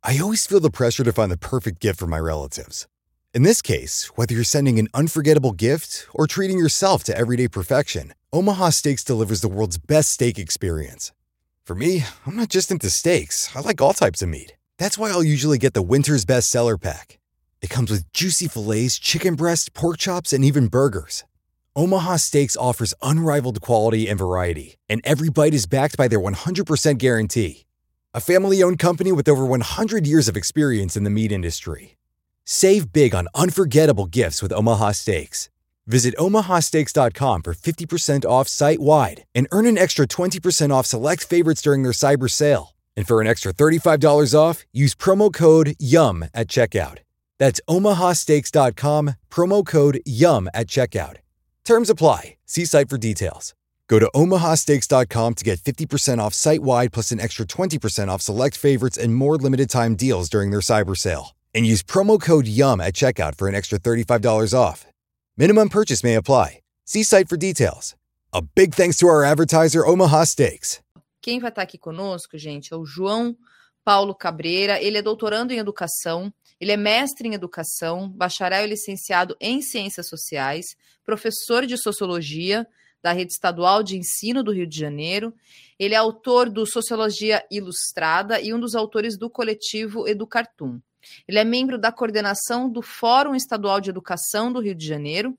I always feel the pressure to find the perfect gift for my relatives. In this case, whether you're sending an unforgettable gift or treating yourself to everyday perfection, Omaha Steaks delivers the world's best steak experience. For me, I'm not just into steaks. I like all types of meat. That's why I'll usually get the Winter's Best Seller Pack. It comes with juicy fillets, chicken breast, pork chops, and even burgers. Omaha Steaks offers unrivaled quality and variety, and every bite is backed by their 100% guarantee. A family-owned company with over 100 years of experience in the meat industry. Save big on unforgettable gifts with Omaha Steaks. Visit omahasteaks.com for 50% off site-wide and earn an extra 20% off select favorites during their cyber sale. And for an extra $35 off, use promo code YUM at checkout. That's omahasteaks.com, promo code YUM at checkout. Terms apply. See site for details. Go to omahasteaks.com to get 50% off site-wide plus an extra 20% off select favorites and more limited-time deals during their cyber sale. And use promo code YUM at checkout for an extra $35 off. Minimum purchase may apply. See site for details. A big thanks to our advertiser, Omaha Steaks. Quem vai estar aqui conosco, gente, é o João Paulo Cabreira. Ele é doutorando em educação, ele é mestre em educação, bacharel e licenciado em ciências sociais, professor de sociologia da Rede Estadual de Ensino do Rio de Janeiro. Ele é autor do Sociologia Ilustrada e um dos autores do coletivo Educartoon. Ele é membro da coordenação do Fórum Estadual de Educação do Rio de Janeiro,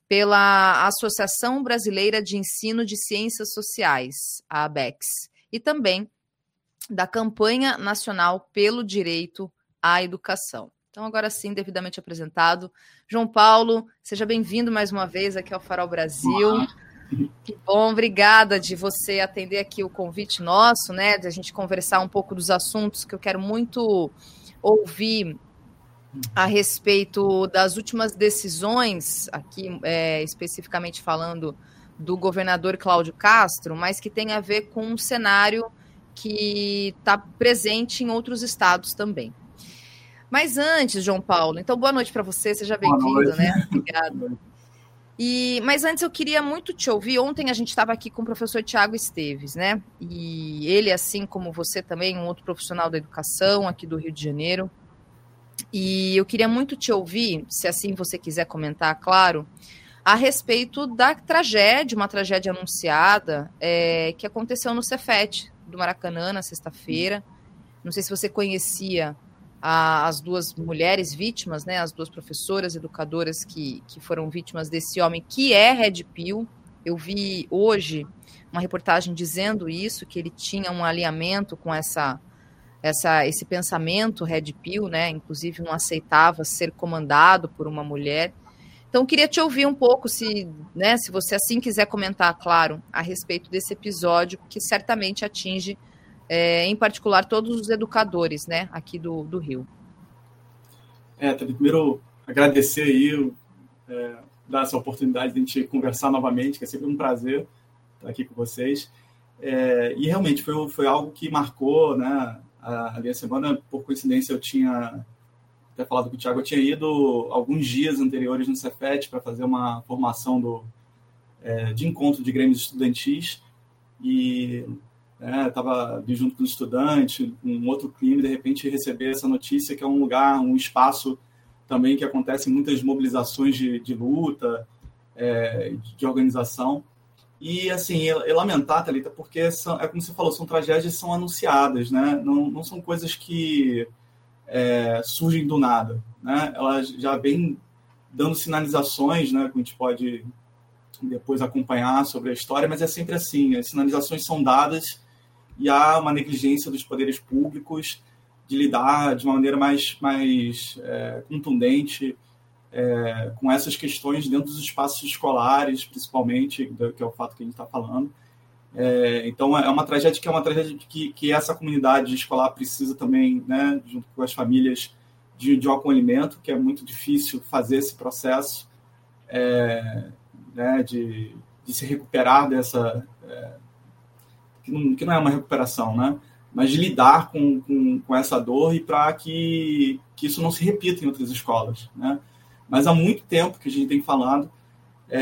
pela Associação Brasileira de Ensino de Ciências Sociais, a ABECS, e também da Campanha Nacional pelo Direito à Educação. Então, agora sim, devidamente apresentado. João Paulo, seja bem-vindo mais uma vez aqui ao Farol Brasil. Que bom, obrigada de você atender aqui o convite nosso, né, de a gente conversar um pouco dos assuntos que eu quero muito ouvir a respeito das últimas decisões, aqui especificamente falando do governador Cláudio Castro, mas que tem a ver com um cenário que está presente em outros estados também. Mas antes, João Paulo, então boa noite para você, seja bem-vindo, né? Obrigada. Mas antes eu queria muito te ouvir. Ontem a gente estava aqui com o professor Tiago Esteves, né? E ele, assim como você também, um outro profissional da educação aqui do Rio de Janeiro. E eu queria muito te ouvir, se assim você quiser comentar, claro, a respeito da tragédia, uma tragédia anunciada que aconteceu no Cefet do Maracanã na sexta-feira. Não sei se você conhecia as duas mulheres vítimas, né, as duas professoras, educadoras que foram vítimas desse homem, que é Red Pill. Eu vi hoje uma reportagem dizendo isso, que ele tinha um alinhamento com esse pensamento Red Pill, né, inclusive não aceitava ser comandado por uma mulher. Então, queria te ouvir um pouco, se você assim quiser comentar, claro, a respeito desse episódio, que certamente atinge em particular todos os educadores, né, aqui do Rio. Primeiro agradecer aí, dar essa oportunidade de a gente conversar novamente, que é sempre um prazer estar aqui com vocês. E realmente foi algo que marcou, né, ali a semana. Por coincidência, eu tinha até falado com o Thiago, eu tinha ido alguns dias anteriores no Cefet para fazer uma formação de encontro de grêmios estudantis, e estava junto com os estudantes, um outro clima, e de repente receber essa notícia, que é um lugar, um espaço também que acontecem muitas mobilizações de luta, de organização. E, assim, lamentar, Thalita, porque é como você falou, são tragédias que são anunciadas, né? Não são coisas que surgem do nada, né? Elas já vêm dando sinalizações, né, que a gente pode depois acompanhar sobre a história, mas é sempre assim, as sinalizações são dadas e há uma negligência dos poderes públicos de lidar de uma maneira mais contundente com essas questões dentro dos espaços escolares, principalmente, que é o fato que a gente está falando. Então, é uma tragédia que essa comunidade escolar precisa também, né, junto com as famílias, de um acolhimento, que é muito difícil fazer esse processo, né, de se recuperar dessa... que não é uma recuperação, né? Mas de lidar com essa dor, e para que isso não se repita em outras escolas, né? Mas há muito tempo que a gente tem falado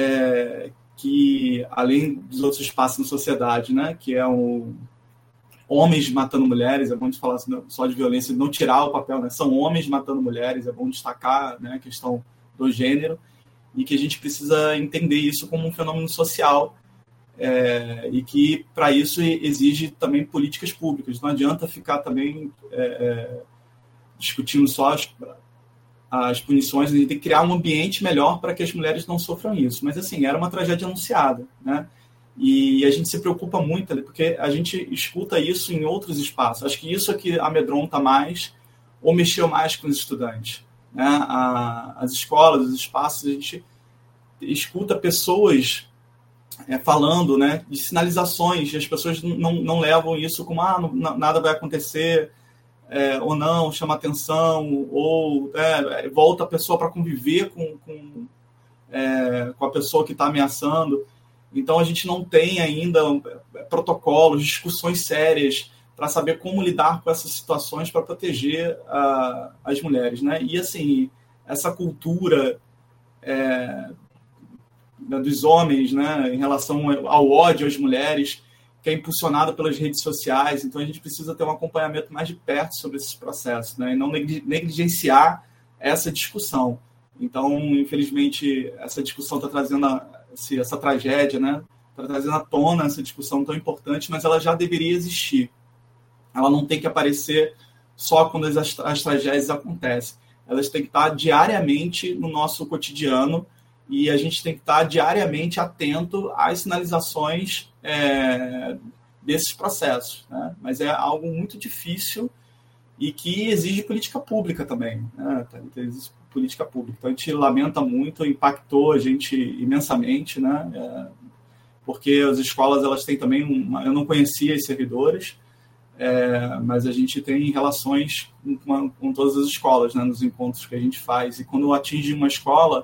que, além dos outros espaços na sociedade, né, que é homens matando mulheres, é bom de falar só de violência, não tirar o papel, né? São homens matando mulheres, é bom destacar, né, a questão do gênero, e que a gente precisa entender isso como um fenômeno social, e que, para isso, exige também políticas públicas. Não adianta ficar também discutindo só as punições, a gente tem que criar um ambiente melhor para que as mulheres não sofram isso. Mas, assim, era uma tragédia anunciada, né? E a gente se preocupa muito, porque a gente escuta isso em outros espaços. Acho que isso é que amedronta mais ou mexeu mais com os estudantes, né? As escolas, os espaços, a gente escuta pessoas falando, né, de sinalizações, e as pessoas não levam isso como nada vai acontecer, ou não, chama atenção, ou volta a pessoa para conviver com a pessoa que está ameaçando. Então, a gente não tem ainda protocolos, discussões sérias para saber como lidar com essas situações para proteger as mulheres, né? E, assim, essa cultura dos homens, né, em relação ao ódio às mulheres, que é impulsionada pelas redes sociais. Então, a gente precisa ter um acompanhamento mais de perto sobre esses processos, né, e não negligenciar essa discussão. Então, infelizmente, essa discussão está trazendo essa tragédia, né, está trazendo à tona essa discussão tão importante, mas ela já deveria existir. Ela não tem que aparecer só quando as tragédias acontecem. Elas têm que estar diariamente no nosso cotidiano, e a gente tem que estar diariamente atento às sinalizações desses processos, né? Mas é algo muito difícil e que exige política pública também, né? Exige política pública. Então, a gente lamenta muito, impactou a gente imensamente, né? Porque as escolas, elas têm também eu não conhecia as servidoras, mas a gente tem relações com todas as escolas, né? Nos encontros que a gente faz. E quando atinge uma escola,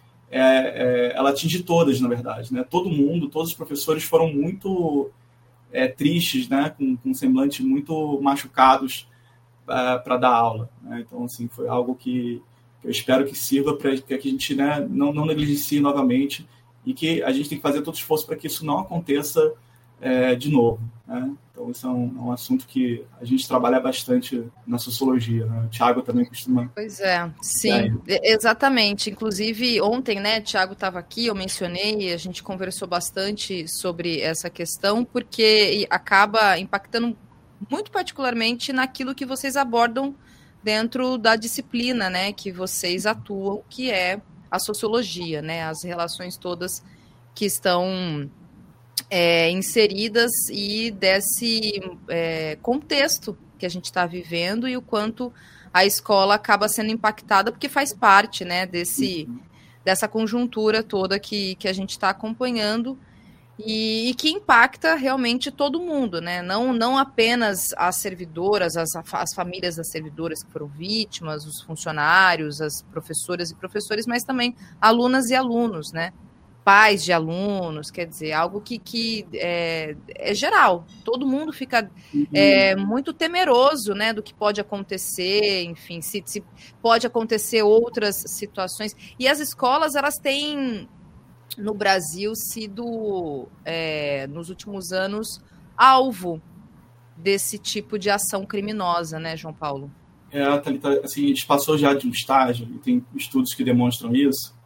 ela atinge todas, na verdade, né? Todo mundo, todos os professores foram muito tristes, né? Com semblantes muito machucados para dar aula, né? Então, assim, foi algo que eu espero que sirva para que a gente, né, não negligencie novamente, e que a gente tem que fazer todo esforço para que isso não aconteça de novo, né? Então, isso é um assunto que a gente trabalha bastante na sociologia, né? O Thiago também costuma... Pois é, sim, exatamente. Inclusive, ontem, né, o Thiago estava aqui, eu mencionei, a gente conversou bastante sobre essa questão, porque acaba impactando muito particularmente naquilo que vocês abordam dentro da disciplina, né, que vocês atuam, que é a sociologia, né, as relações todas que estão inseridas e desse contexto que a gente está vivendo, e o quanto a escola acaba sendo impactada, porque faz parte, né, dessa conjuntura toda que a gente está acompanhando, e que impacta realmente todo mundo, né? Não apenas as servidoras, as famílias das servidoras que foram vítimas, os funcionários, as professoras e professores, mas também alunas e alunos, né? Pais de alunos, quer dizer, algo que é geral. Todo mundo fica muito temeroso, né, do que pode acontecer, enfim, se pode acontecer outras situações. E as escolas, elas têm, no Brasil, sido, nos últimos anos, alvo desse tipo de ação criminosa, né, João Paulo? Thalita, assim, a gente passou já de um estágio, e tem estudos que demonstram isso,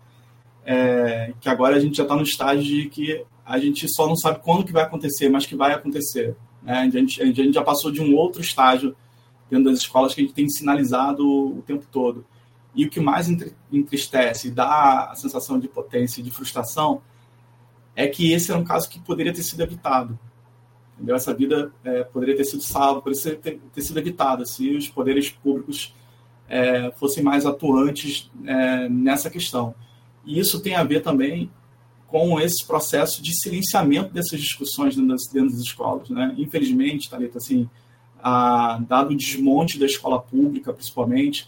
que agora a gente já está no estágio de que a gente só não sabe quando que vai acontecer, mas que vai acontecer, né? A gente já passou de um outro estágio dentro das escolas que a gente tem sinalizado o tempo todo. E o que mais entristece e dá a sensação de impotência e de frustração é que esse era um caso que poderia ter sido evitado. Entendeu? Essa vida poderia ter sido salva, poderia ter sido evitada se os poderes públicos fossem mais atuantes nessa questão. E isso tem a ver também com esse processo de silenciamento dessas discussões dentro das escolas, né? Infelizmente, Thalita, assim, dado o desmonte da escola pública, principalmente,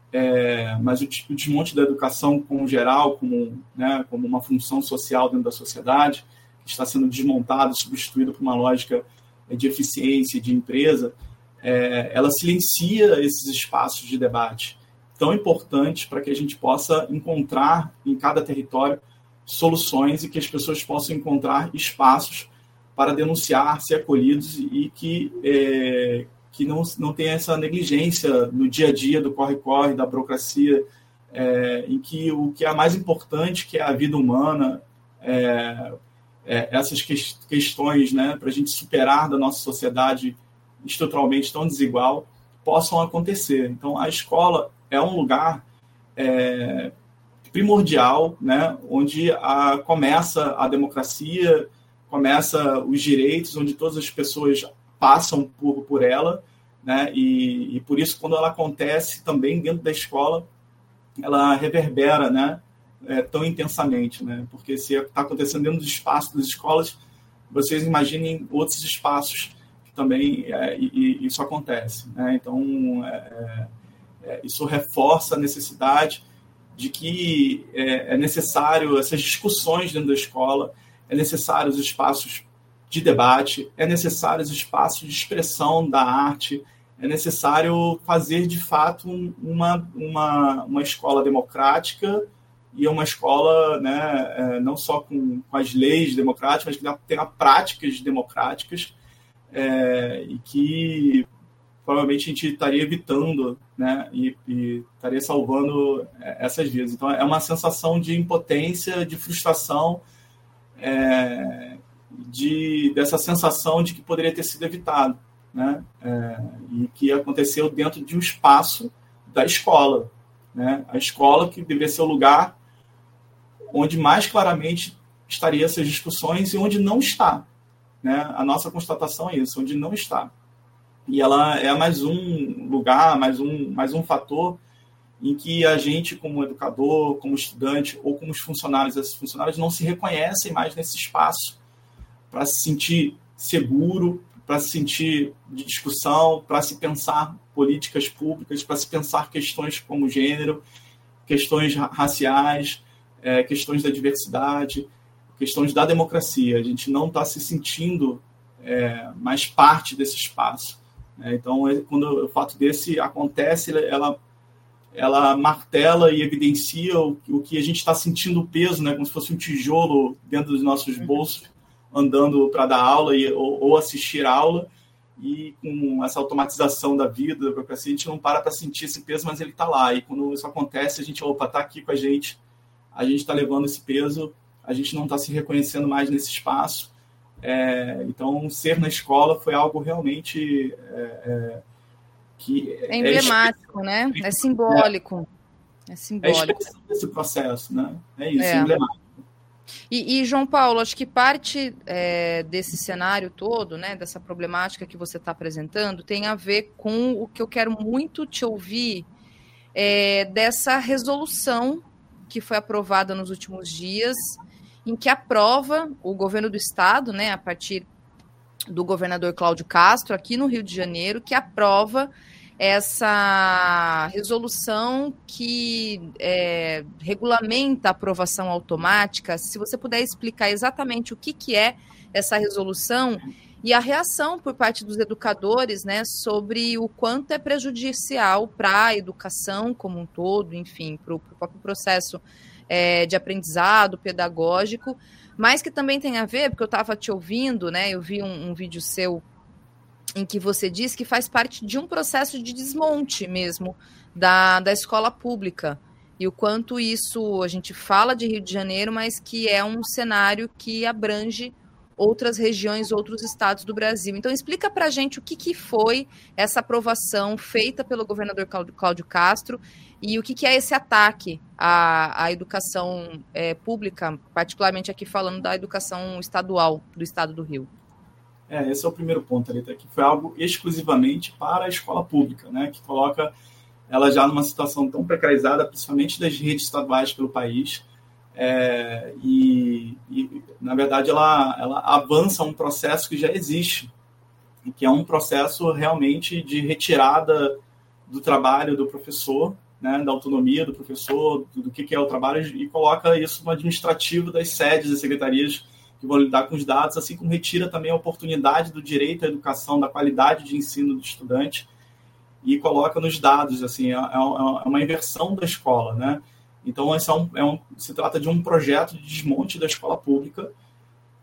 mas o desmonte da educação como geral, como uma função social dentro da sociedade, que está sendo desmontada, substituída por uma lógica de eficiência, de empresa, ela silencia esses espaços de debate tão importantes para que a gente possa encontrar em cada território soluções, e que as pessoas possam encontrar espaços para denunciar, ser acolhidos e que não tenha essa negligência no dia a dia do corre-corre, da burocracia, em que o que é mais importante, que é a vida humana, essas questões, né, para a gente superar da nossa sociedade estruturalmente tão desigual, possam acontecer. Então, a escola é um lugar primordial, né, onde começa a democracia, começa os direitos, onde todas as pessoas passam por ela, né, e por isso, quando ela acontece também dentro da escola, ela reverbera, né, tão intensamente, né, porque se está acontecendo dentro dos espaços das escolas, vocês imaginem outros espaços que também isso acontece, né? Então, isso reforça a necessidade de que é necessário essas discussões dentro da escola, é necessário os espaços de debate, é necessário os espaços de expressão da arte, é necessário fazer, de fato, uma escola democrática e uma escola, né, não só com as leis democráticas, mas que tenha práticas democráticas, e que provavelmente a gente estaria evitando, né, e estaria salvando essas vidas. Então, é uma sensação de impotência, de frustração, dessa sensação de que poderia ter sido evitado, né, e que aconteceu dentro de um espaço da escola, né, a escola que deveria ser o lugar onde mais claramente estaria essas discussões e onde não está, né, a nossa constatação é isso, onde não está. E ela é mais um lugar, mais um fator em que a gente, como educador, como estudante ou como funcionários, esses funcionários não se reconhecem mais nesse espaço para se sentir seguro, para se sentir de discussão, para se pensar políticas públicas, para se pensar questões como gênero, questões raciais, questões da diversidade, questões da democracia. A gente não está se sentindo mais parte desse espaço. Então, quando o fato desse acontece, ela martela e evidencia o que a gente está sentindo o peso, né, como se fosse um tijolo dentro dos nossos bolsos, andando para dar aula ou assistir aula, e com essa automatização da vida, da burocracia, a gente não para sentir esse peso, mas ele está lá. E quando isso acontece, a gente, está aqui com a gente está levando esse peso, a gente não está se reconhecendo mais nesse espaço. Então, ser na escola foi algo realmente que é emblemático, né? É simbólico. É simbólico. É a expressão desse processo, né? É isso, é emblemático. E, João Paulo, acho que parte desse cenário todo, né, dessa problemática que você está apresentando, tem a ver com o que eu quero muito te ouvir, dessa resolução que foi aprovada nos últimos dias, em que aprova o governo do estado, né, a partir do governador Cláudio Castro, aqui no Rio de Janeiro, que aprova essa resolução que regulamenta a aprovação automática. Se você puder explicar exatamente o que é essa resolução e a reação por parte dos educadores, né, sobre o quanto é prejudicial para a educação como um todo, enfim, para o próprio processo de aprendizado pedagógico, mas que também tem a ver, porque eu estava te ouvindo, né, eu vi um vídeo seu em que você diz que faz parte de um processo de desmonte mesmo da escola pública, e o quanto isso, a gente fala de Rio de Janeiro, mas que é um cenário que abrange outras regiões, outros estados do Brasil. Então, explica para a gente o que foi essa aprovação feita pelo governador Cláudio Castro e o que é esse ataque à educação pública, particularmente aqui falando da educação estadual do estado do Rio. Esse é o primeiro ponto, Thalita, que foi algo exclusivamente para a escola pública, né, que coloca ela já numa situação tão precarizada, principalmente das redes estaduais pelo país, e na verdade, ela avança um processo que já existe, e que é um processo realmente de retirada do trabalho do professor, né, da autonomia do professor, do que é o trabalho, e coloca isso no administrativo das sedes e secretarias que vão lidar com os dados, assim como retira também a oportunidade do direito à educação, da qualidade de ensino do estudante, e coloca nos dados, assim, é uma inversão da escola, né? Então, se trata de um projeto de desmonte da escola pública,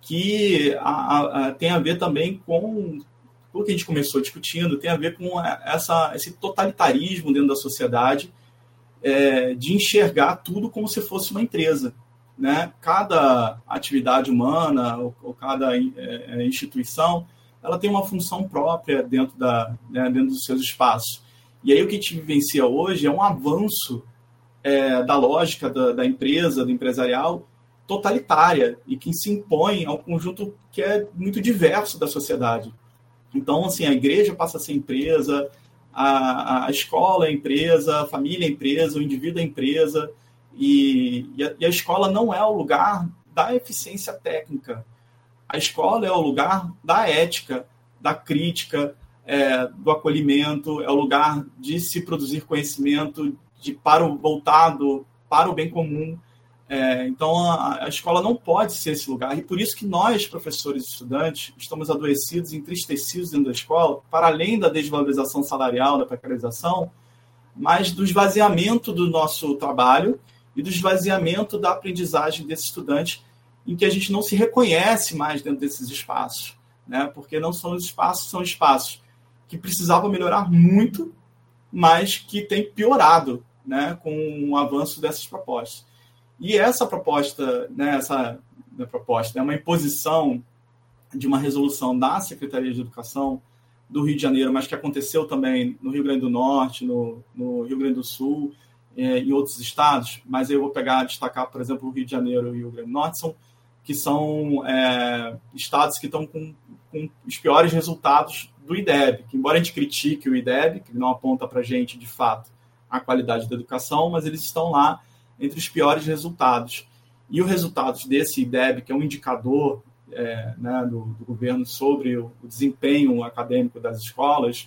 que tem a ver também com o que a gente começou discutindo, tem a ver com esse totalitarismo dentro da sociedade, de enxergar tudo como se fosse uma empresa, né? Cada atividade humana ou cada instituição, ela tem uma função própria dentro dos seus espaços. E aí o que a gente vivencia hoje é um avanço da lógica da empresa, do empresarial, totalitária, e que se impõe ao conjunto que é muito diverso da sociedade. Então, assim, a igreja passa a ser empresa, a escola é empresa, a família é empresa, o indivíduo é empresa, e a escola não é o lugar da eficiência técnica. A escola é o lugar da ética, da crítica, do acolhimento, é o lugar de se produzir conhecimento voltado para o bem comum. Então, a escola não pode ser esse lugar. E por isso que nós, professores e estudantes, estamos adoecidos, entristecidos dentro da escola, para além da desvalorização salarial, da precarização, mas do esvaziamento do nosso trabalho e do esvaziamento da aprendizagem desse estudante, em que a gente não se reconhece mais dentro desses espaços, né? Porque não são espaços, são espaços que precisavam melhorar muito, mas que têm piorado, né, com o avanço dessas propostas. E essa proposta, né, é uma imposição de uma resolução da Secretaria de Educação do Rio de Janeiro, mas que aconteceu também no Rio Grande do Norte, no Rio Grande do Sul, em outros estados, mas eu vou destacar, por exemplo, o Rio de Janeiro e o Rio Grande do Norte, que são estados que estão com os piores resultados do IDEB, que embora a gente critique o IDEB, que não aponta para a gente, de fato, a qualidade da educação, mas eles estão lá entre os piores resultados. E os resultados desse IDEB, que é um indicador né, do governo sobre o desempenho acadêmico das escolas,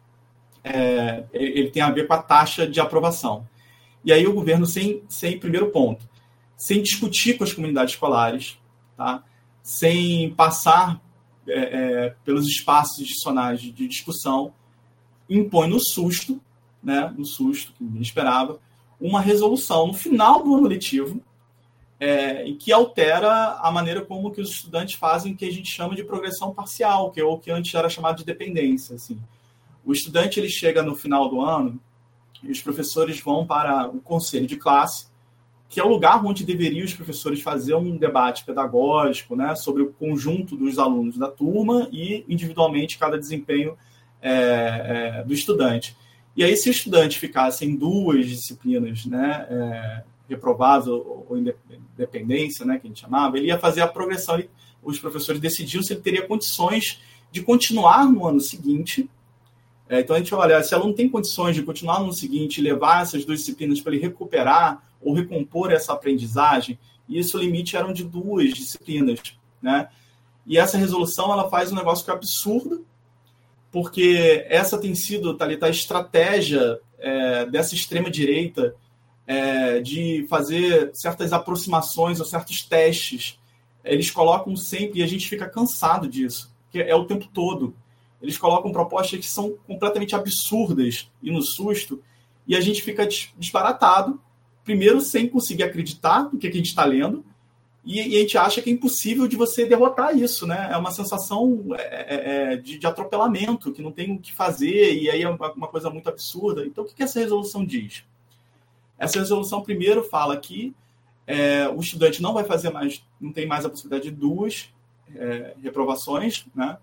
ele tem a ver com a taxa de aprovação. E aí o governo, primeiro ponto, sem discutir com as comunidades escolares, tá? Sem passar pelos espaços institucionais de discussão, impõe no susto, que ninguém esperava, uma resolução no final do ano letivo, e que altera a maneira como que os estudantes fazem o que a gente chama de progressão parcial, que é o que antes era chamado de dependência. Assim. O estudante ele chega no final do ano e os professores vão para o conselho de classe, que é o lugar onde deveriam os professores fazer um debate pedagógico, né, sobre o conjunto dos alunos da turma e, individualmente, cada desempenho do estudante. E aí, se o estudante ficasse em 2 disciplinas, né, reprovadas ou independência, né, que a gente chamava, ele ia fazer a progressão. Os professores decidiam se ele teria condições de continuar no ano seguinte. Então, a gente olha, se o aluno tem condições de continuar no ano seguinte e levar essas 2 disciplinas para ele recuperar ou recompor essa aprendizagem, e isso o limite eram de 2 disciplinas, né? E essa resolução ela faz um negócio que é absurdo, porque essa tem sido, Thalita, a estratégia dessa extrema-direita de fazer certas aproximações ou certos testes. Eles colocam sempre, e a gente fica cansado disso, que é o tempo todo. Eles colocam propostas que são completamente absurdas e no susto, e a gente fica disparatado, primeiro sem conseguir acreditar no que a gente está lendo, e a gente acha que é impossível de você derrotar isso, né? É uma sensação de atropelamento, que não tem o que fazer, e aí é uma coisa muito absurda. Então, o que essa resolução diz? Essa resolução, primeiro, fala que o estudante não vai fazer mais, não tem mais a possibilidade de 2 reprovações, né?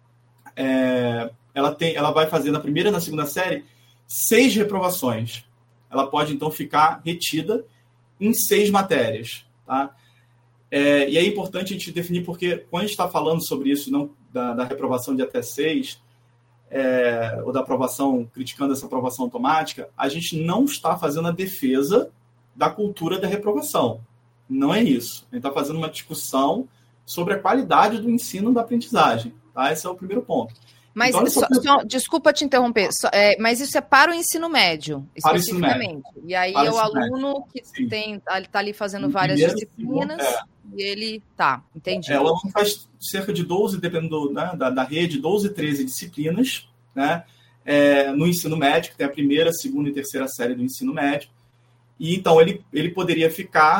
Ela vai fazer na primeira e na segunda série 6 reprovações. Ela pode, então, ficar retida em 6 matérias, tá? E é importante a gente definir, porque quando a gente está falando sobre isso, não da reprovação de até 6, ou da aprovação, criticando essa aprovação automática, a gente não está fazendo a defesa da cultura da reprovação. Não é isso. A gente está fazendo uma discussão sobre a qualidade do ensino da aprendizagem. Tá? Esse é o primeiro ponto. Mas, então, desculpa te interromper, mas isso é para o ensino médio, especificamente. E aí é o aluno que está ali fazendo várias disciplinas e ele... Tá, entendi. O aluno faz cerca de 12, dependendo da rede, 12, 13 disciplinas, né, no ensino médio, que tem a primeira, segunda e terceira série do ensino médio. E então ele poderia ficar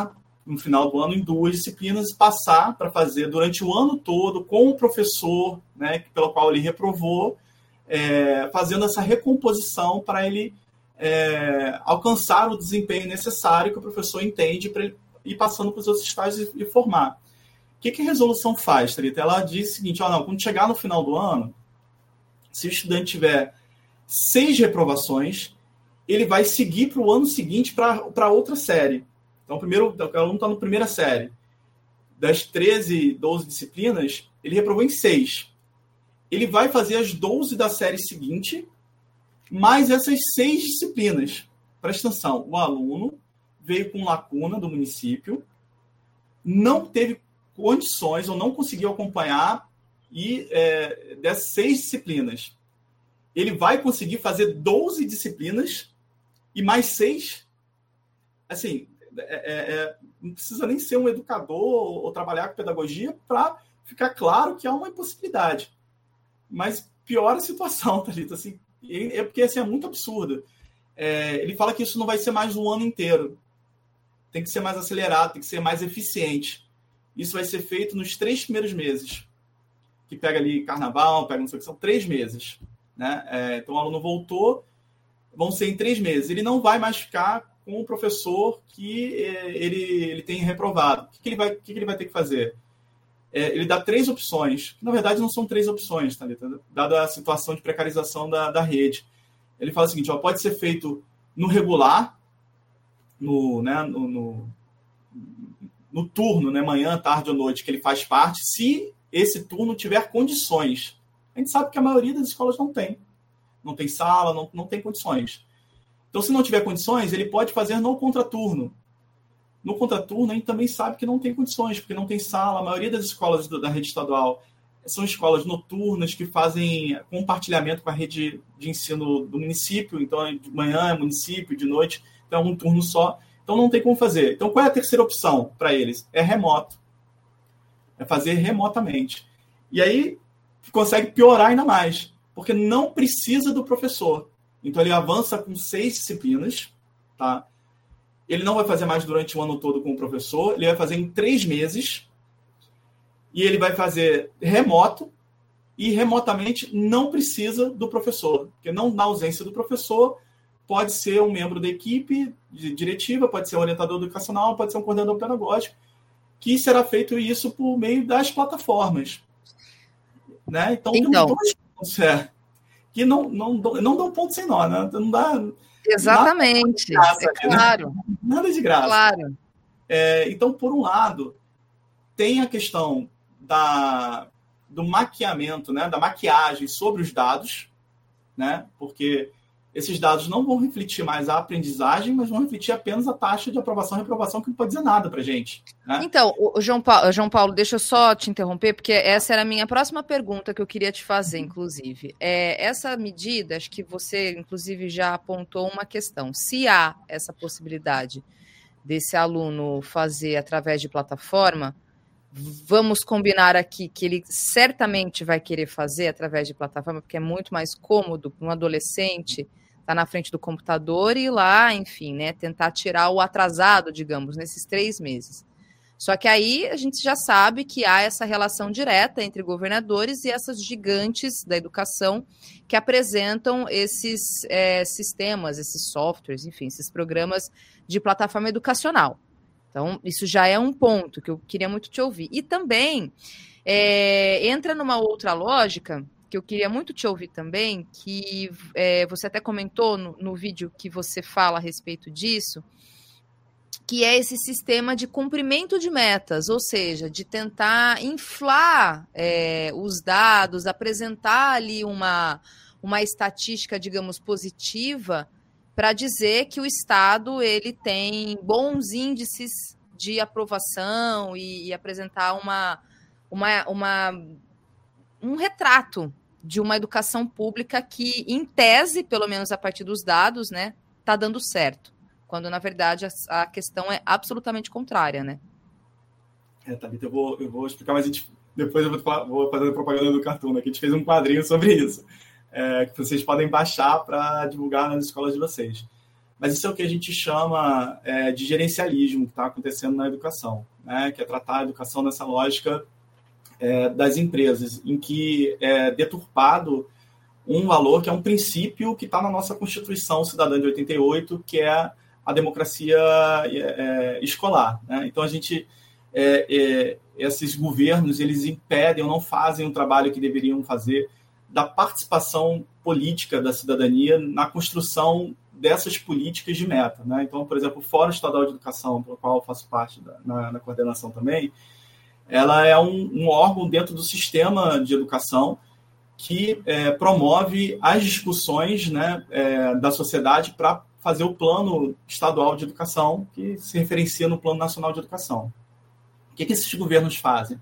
no final do ano em 2 disciplinas e passar para fazer durante o ano todo com o professor, né, pelo qual ele reprovou, fazendo essa recomposição para ele alcançar o desempenho necessário que o professor entende para ele ir passando para os outros estágios e formar. O que a resolução faz, Thalita? Ela diz o seguinte, quando chegar no final do ano, se o estudante tiver 6 reprovações, ele vai seguir para o ano seguinte para outra série. Então, o aluno está na primeira série. Das 13, 12 disciplinas, ele reprovou em 6. Ele vai fazer as 12 da série seguinte, mais essas 6 disciplinas. Presta atenção, o aluno veio com lacuna do município, não teve condições ou não conseguiu acompanhar dessas 6 disciplinas. Ele vai conseguir fazer 12 disciplinas e mais 6. Assim, não precisa nem ser um educador ou trabalhar com pedagogia para ficar claro que há uma impossibilidade. Mas piora a situação, Thalita. Assim, porque assim, é muito absurdo. Ele fala que isso não vai ser mais um ano inteiro. Tem que ser mais acelerado, tem que ser mais eficiente. Isso vai ser feito nos 3 primeiros meses. Que pega ali carnaval, pega não sei o que, são 3 meses. Né? Então o aluno voltou, vão ser em 3 meses. Ele não vai mais ficar com o professor que ele tem reprovado. O que ele vai ter que fazer? Ele dá 3 opções, que na verdade não são 3 opções, tá, dada a situação de precarização da rede. Ele fala o seguinte, pode ser feito no regular, no turno, né, manhã, tarde ou noite, que ele faz parte, se esse turno tiver condições. A gente sabe que a maioria das escolas não tem. Não tem sala, não tem condições. Então, se não tiver condições, ele pode fazer no contraturno. No contraturno, a gente também sabe que não tem condições, porque não tem sala. A maioria das escolas da rede estadual são escolas noturnas que fazem compartilhamento com a rede de ensino do município. Então, de manhã é município, de noite, então é um turno só. Então, não tem como fazer. Então, qual é a terceira opção para eles? É remoto. É fazer remotamente. E aí, consegue piorar ainda mais, porque não precisa do professor. Então, ele avança com 6 disciplinas, tá? Ele não vai fazer mais durante o ano todo com o professor, ele vai fazer em 3 meses, e ele vai fazer remoto, e remotamente não precisa do professor, porque não, na ausência do professor, pode ser um membro da equipe diretiva, pode ser um orientador educacional, pode ser um coordenador pedagógico, que será feito isso por meio das plataformas. Né? Então, tem 2 pontos, que não dão ponto sem nó, né? Não dá... Exatamente, nada de graça, claro. Né? Nada de graça. Claro. Então, por um lado, tem a questão do maquiamento, né? Da maquiagem sobre os dados, né? Porque esses dados não vão refletir mais a aprendizagem, mas vão refletir apenas a taxa de aprovação e reprovação, que não pode dizer nada para a gente. Né? Então, João Paulo, deixa eu só te interromper, porque essa era a minha próxima pergunta que eu queria te fazer, inclusive. Essa medida, acho que você, inclusive, já apontou uma questão. Se há essa possibilidade desse aluno fazer através de plataforma, vamos combinar aqui que ele certamente vai querer fazer através de plataforma, porque é muito mais cômodo para um adolescente estar na frente do computador e ir lá, enfim, né, tentar tirar o atrasado, digamos, nesses 3 meses. Só que aí a gente já sabe que há essa relação direta entre governadores e essas gigantes da educação que apresentam esses sistemas, esses softwares, enfim, esses programas de plataforma educacional. Então, isso já é um ponto que eu queria muito te ouvir. E também entra numa outra lógica que eu queria muito te ouvir também, que você até comentou no vídeo que você fala a respeito disso, que é esse sistema de cumprimento de metas, ou seja, de tentar inflar os dados, apresentar ali uma estatística, digamos, positiva, para dizer que o Estado ele tem bons índices de aprovação e apresentar um retrato de uma educação pública que, em tese, pelo menos a partir dos dados, né, está dando certo. Quando, na verdade, a questão é absolutamente contrária, né? Thalita, eu vou explicar, mas depois eu vou fazer propaganda do Cartoon, né, que a gente fez um quadrinho sobre isso, que vocês podem baixar para divulgar nas escolas de vocês. mas isso é o que a gente chama de gerencialismo que está acontecendo na educação, né? Que é tratar a educação nessa lógica das empresas, em que é deturpado um valor que é um princípio que está na nossa Constituição Cidadã de 88, que é a democracia escolar, né? Então, esses governos, eles impedem ou não fazem o trabalho que deveriam fazer da participação política da cidadania na construção dessas políticas de meta, né? Então, por exemplo, o Fórum Estadual de Educação, pelo qual eu faço parte na coordenação também, ela é um órgão dentro do sistema de educação que promove as discussões, né, da sociedade para fazer o Plano Estadual de Educação, que se referencia no Plano Nacional de Educação. O que esses governos fazem?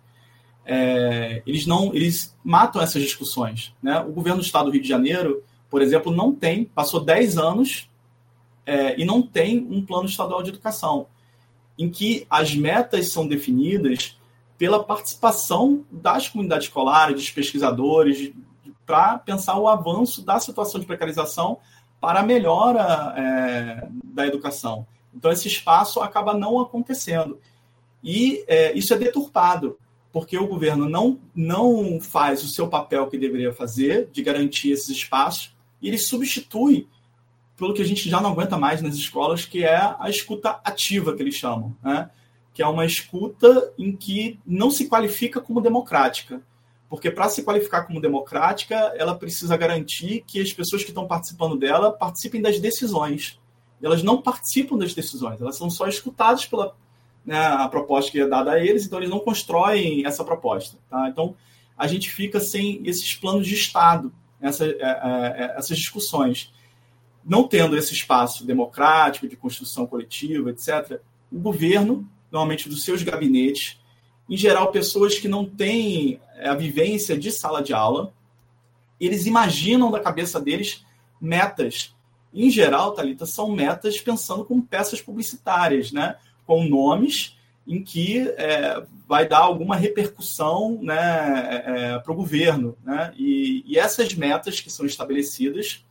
Eles matam essas discussões, né? O governo do Estado do Rio de Janeiro, por exemplo, passou 10 anos e não tem um Plano Estadual de Educação, em que as metas são definidas pela participação das comunidades escolares, dos pesquisadores, para pensar o avanço da situação de precarização para a melhora da educação. Então, esse espaço acaba não acontecendo. E isso é deturpado, porque o governo não faz o seu papel que deveria fazer, de garantir esses espaços, e ele substitui pelo que a gente já não aguenta mais nas escolas, que é a escuta ativa, que eles chamam, né? Que é uma escuta em que não se qualifica como democrática. Porque para se qualificar como democrática, ela precisa garantir que as pessoas que estão participando dela participem das decisões. Elas não participam das decisões, elas são só escutadas pela a proposta que é dada a eles, então eles não constroem essa proposta. Tá? Então, a gente fica sem esses planos de Estado, essas discussões. Não tendo esse espaço democrático, de construção coletiva, etc., o governo, normalmente dos seus gabinetes, em geral, pessoas que não têm a vivência de sala de aula, eles imaginam da cabeça deles metas. Em geral, Thalita, são metas pensando como peças publicitárias, né? Com nomes em que vai dar alguma repercussão, né, para o governo, né? E essas metas que são estabelecidas,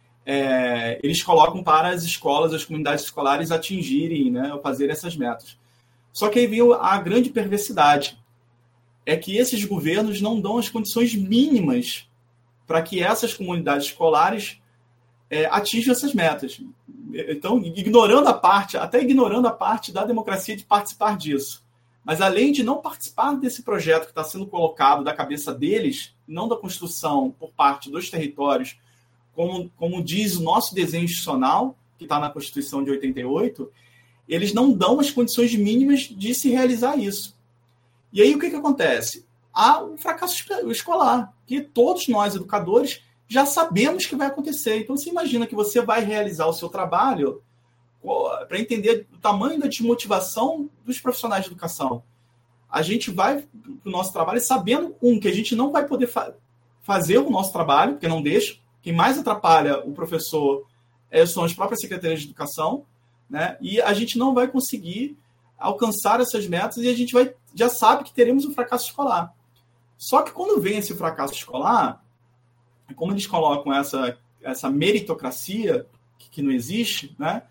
eles colocam para as escolas, as comunidades escolares atingirem, né, ou fazer essas metas. Só que aí vem a grande perversidade, é que esses governos não dão as condições mínimas para que essas comunidades escolares atinjam essas metas. Então, ignorando a parte da democracia de participar disso. Mas, além de não participar desse projeto que está sendo colocado da cabeça deles, não da construção por parte dos territórios, como diz o nosso desenho institucional, que está na Constituição de 88, eles não dão as condições mínimas de se realizar isso. E aí, o que acontece? Há um fracasso escolar, que todos nós, educadores, já sabemos que vai acontecer. Então, você imagina que você vai realizar o seu trabalho para entender o tamanho da desmotivação dos profissionais de educação. A gente vai para o nosso trabalho sabendo, que a gente não vai poder fazer o nosso trabalho, porque não deixa. Quem mais atrapalha o professor são as próprias secretarias de educação, né? E a gente não vai conseguir alcançar essas metas e a gente já sabe que teremos um fracasso escolar. Só que quando vem esse fracasso escolar, como eles colocam essa meritocracia que não existe, né?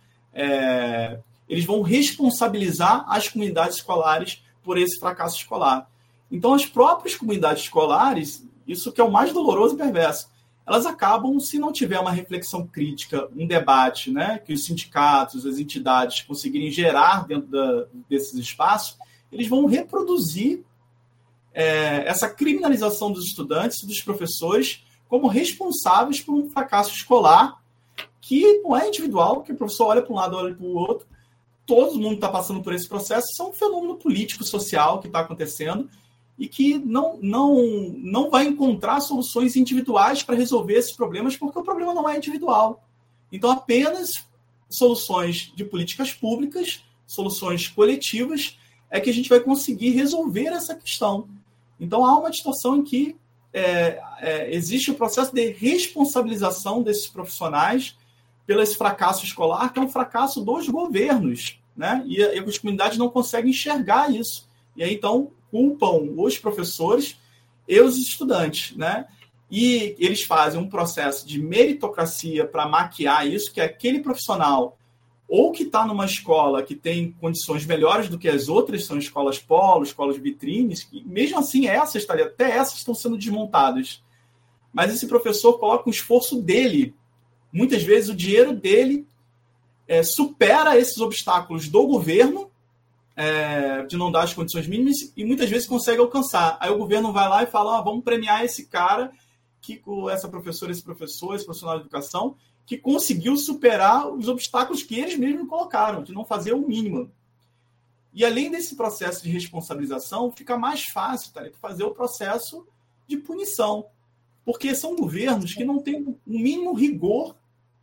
Eles vão responsabilizar as comunidades escolares por esse fracasso escolar. Então, as próprias comunidades escolares, isso que é o mais doloroso e perverso, elas acabam, se não tiver uma reflexão crítica, um debate, né, que os sindicatos, as entidades conseguirem gerar dentro desses espaços, eles vão reproduzir essa criminalização dos estudantes e dos professores como responsáveis por um fracasso escolar que não é individual, que o professor olha para um lado, olha para o outro, todo mundo está passando por esse processo, isso é um fenômeno político, social que está acontecendo e que não vai encontrar soluções individuais para resolver esses problemas, porque o problema não é individual. Então, apenas soluções de políticas públicas, soluções coletivas, é que a gente vai conseguir resolver essa questão. Então, há uma distorção em que existe o processo de responsabilização desses profissionais pelo esse fracasso escolar, que é um fracasso dos governos, né? E as comunidades não conseguem enxergar isso. E aí, então, culpam os professores e os estudantes, né? E eles fazem um processo de meritocracia para maquiar isso, que é aquele profissional ou que está numa escola que tem condições melhores do que as outras, são escolas polo, escolas vitrines, que mesmo assim até essas estão sendo desmontadas. Mas esse professor coloca o esforço dele. Muitas vezes o dinheiro dele supera esses obstáculos do governo, de não dar as condições mínimas, e muitas vezes consegue alcançar. Aí o governo vai lá e fala, vamos premiar esse cara, essa professora, esse profissional de educação, que conseguiu superar os obstáculos que eles mesmos colocaram, de não fazer o mínimo. E além desse processo de responsabilização, fica mais fácil, fazer o processo de punição. Porque são governos que não têm um mínimo rigor,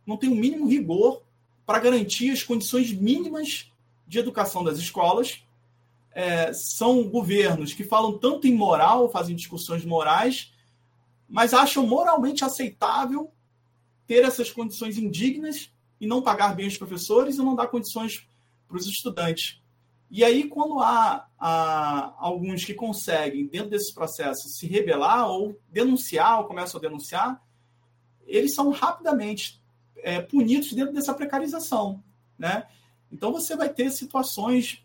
para garantir as condições mínimas de educação das escolas. São governos que falam tanto em moral, fazem discussões morais, mas acham moralmente aceitável ter essas condições indignas e não pagar bem os professores e não dar condições para os estudantes. E aí, quando há alguns que conseguem, dentro desses processos, se rebelar ou denunciar, ou começam a denunciar, eles são rapidamente punidos dentro dessa precarização, né? Então, você vai ter situações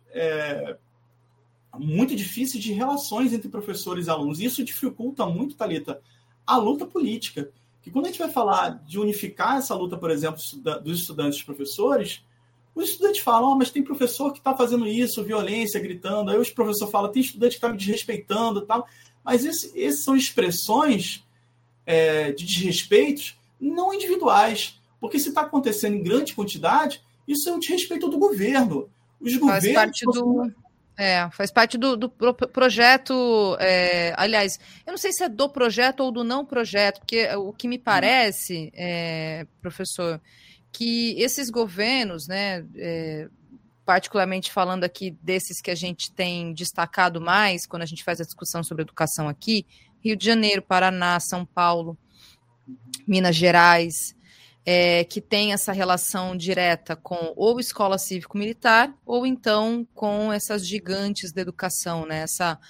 muito difíceis de relações entre professores e alunos. E isso dificulta muito, Thalita, a luta política. Que quando a gente vai falar de unificar essa luta, por exemplo, dos estudantes e professores, os estudantes falam, mas tem professor que está fazendo isso, violência, gritando. Aí os professores falam, tem estudante que está me desrespeitando e tal. Mas essas são expressões de desrespeitos não individuais. Porque se está acontecendo em grande quantidade, isso é um desrespeito do governo. Os governos... Faz parte do projeto, aliás, eu não sei se é do projeto ou do não projeto, porque o que me parece, professor, que esses governos, né, particularmente falando aqui desses que a gente tem destacado mais, quando a gente faz a discussão sobre educação aqui, Rio de Janeiro, Paraná, São Paulo, Minas Gerais, que tem essa relação direta com ou escola cívico-militar ou então com essas gigantes da educação, né?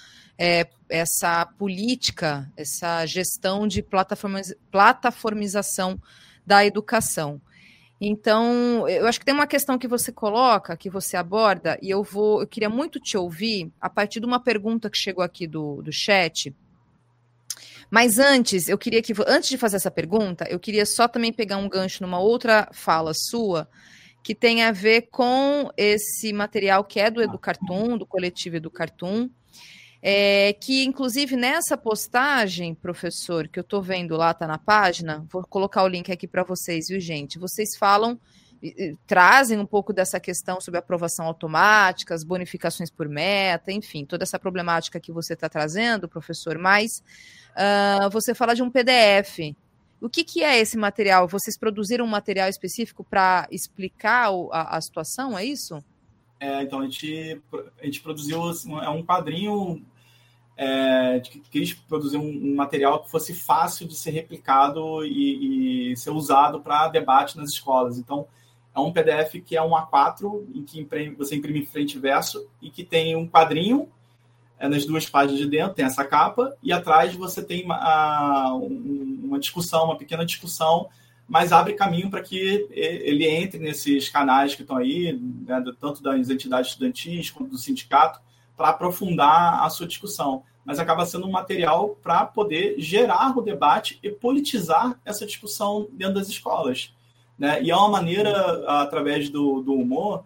Essa política, essa gestão de plataformização da educação. Então, eu acho que tem uma questão que você coloca, que você aborda, e eu queria muito te ouvir a partir de uma pergunta que chegou aqui do chat. Mas antes de fazer essa pergunta, eu queria só também pegar um gancho numa outra fala sua, que tem a ver com esse material que é do Educartoon, do coletivo Educartoon, que inclusive nessa postagem, professor, que eu estou vendo lá, está na página, vou colocar o link aqui para vocês, viu, gente? Vocês trazem um pouco dessa questão sobre aprovação automática, as bonificações por meta, enfim, toda essa problemática que você está trazendo, professor, mas você fala de um PDF. O que é esse material? Vocês produziram um material específico para explicar a situação, é isso? Então, a gente produziu um quadrinho, quis produzir um material que fosse fácil de ser replicado e ser usado para debate nas escolas. Então, é um PDF que é um A4, em que você imprime frente e verso, e que tem um quadrinho nas duas páginas de dentro, tem essa capa, e atrás você tem uma discussão, uma pequena discussão, mas abre caminho para que ele entre nesses canais que estão aí, né, tanto das entidades estudantis quanto do sindicato, para aprofundar a sua discussão. Mas acaba sendo um material para poder gerar o debate e politizar essa discussão dentro das escolas, né? E é uma maneira, através do humor,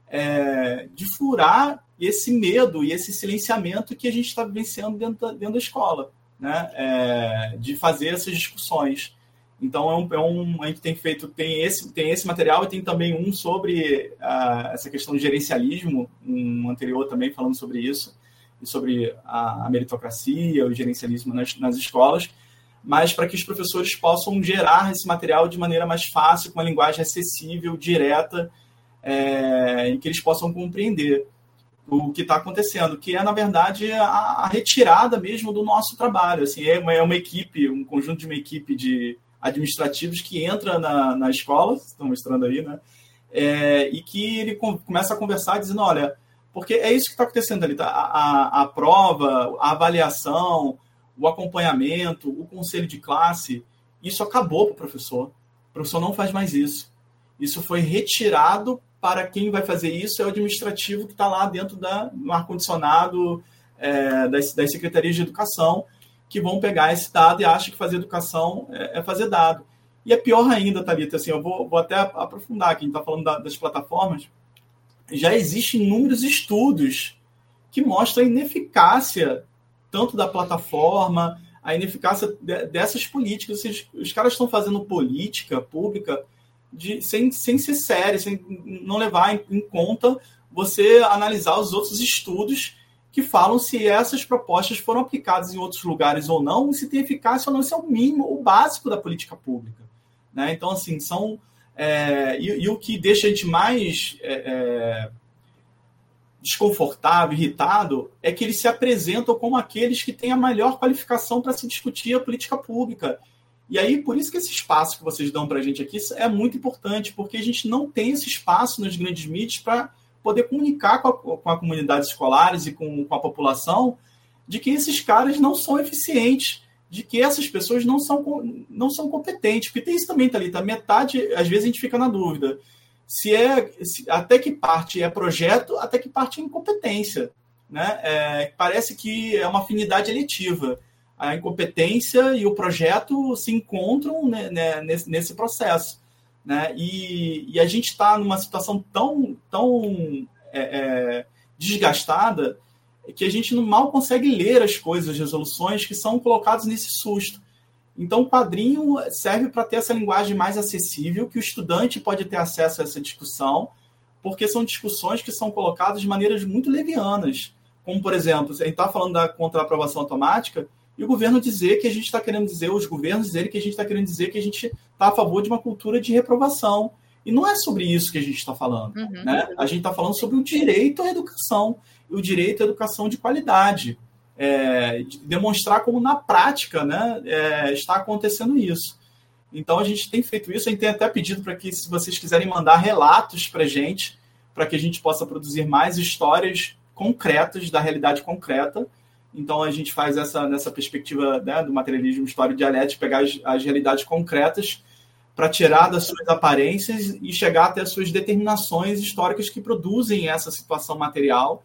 de furar esse medo e esse silenciamento que a gente está vivenciando dentro da escola, né? De fazer essas discussões. Então, a gente tem esse material e tem também um sobre essa questão de gerencialismo, um anterior também falando sobre isso, e sobre a meritocracia, o gerencialismo nas escolas, mas para que os professores possam gerar esse material de maneira mais fácil, com uma linguagem acessível, direta, em que eles possam compreender o que está acontecendo, que é, na verdade, a retirada mesmo do nosso trabalho. Assim, é uma equipe, um conjunto de uma equipe de administrativos que entra na escola, estão mostrando aí, né? E que ele começa a conversar dizendo, olha, porque é isso que está acontecendo ali, tá? A prova, a avaliação, o acompanhamento, o conselho de classe, isso acabou para o professor. O professor não faz mais isso. Isso foi retirado para quem vai fazer isso é o administrativo que está lá dentro do ar-condicionado das secretarias de educação, que vão pegar esse dado e acham que fazer educação é fazer dado. E é pior ainda, Thalita, assim, eu vou até aprofundar aqui, a gente está falando das plataformas, já existem inúmeros estudos que mostram a ineficácia tanto da plataforma, a ineficácia dessas políticas. Os caras estão fazendo política pública sem ser sério, sem não levar em conta você analisar os outros estudos que falam se essas propostas foram aplicadas em outros lugares ou não, e se tem eficácia ou não. Isso é o mínimo, o básico da política pública. Né? Então, assim, e o que deixa a gente mais desconfortável, irritado, é que eles se apresentam como aqueles que têm a melhor qualificação para se discutir a política pública. E aí, por isso que esse espaço que vocês dão para a gente aqui é muito importante, porque a gente não tem esse espaço nas grandes mídias para poder comunicar com a comunidade escolares e com a população de que esses caras não são eficientes, de que essas pessoas não são competentes. Porque tem isso também, Thalita, metade, às vezes a gente fica na dúvida, até que parte é projeto, até que parte é incompetência. Né? Parece que é uma afinidade eletiva. A incompetência e o projeto se encontram, né, nesse processo. Né? E a gente está numa situação tão desgastada que a gente mal consegue ler as coisas, as resoluções que são colocadas nesse susto. Então, o quadrinho serve para ter essa linguagem mais acessível, que o estudante pode ter acesso a essa discussão, porque são discussões que são colocadas de maneiras muito levianas. Como, por exemplo, a gente está falando da contra-aprovação automática, e o governo dizer que a gente está querendo dizer, os governos dizerem que a gente está querendo dizer que a gente está a favor de uma cultura de reprovação. E não é sobre isso que a gente está falando. Né? A gente está falando sobre o direito à educação, e o direito à educação de qualidade. De demonstrar como, na prática, né, está acontecendo isso. Então, a gente tem feito isso. A gente tem até pedido para que, se vocês quiserem mandar relatos para a gente, para que a gente possa produzir mais histórias concretas, da realidade concreta. Então, a gente faz nessa perspectiva, né, do materialismo histórico dialético, pegar as realidades concretas para tirar das suas aparências e chegar até as suas determinações históricas que produzem essa situação material,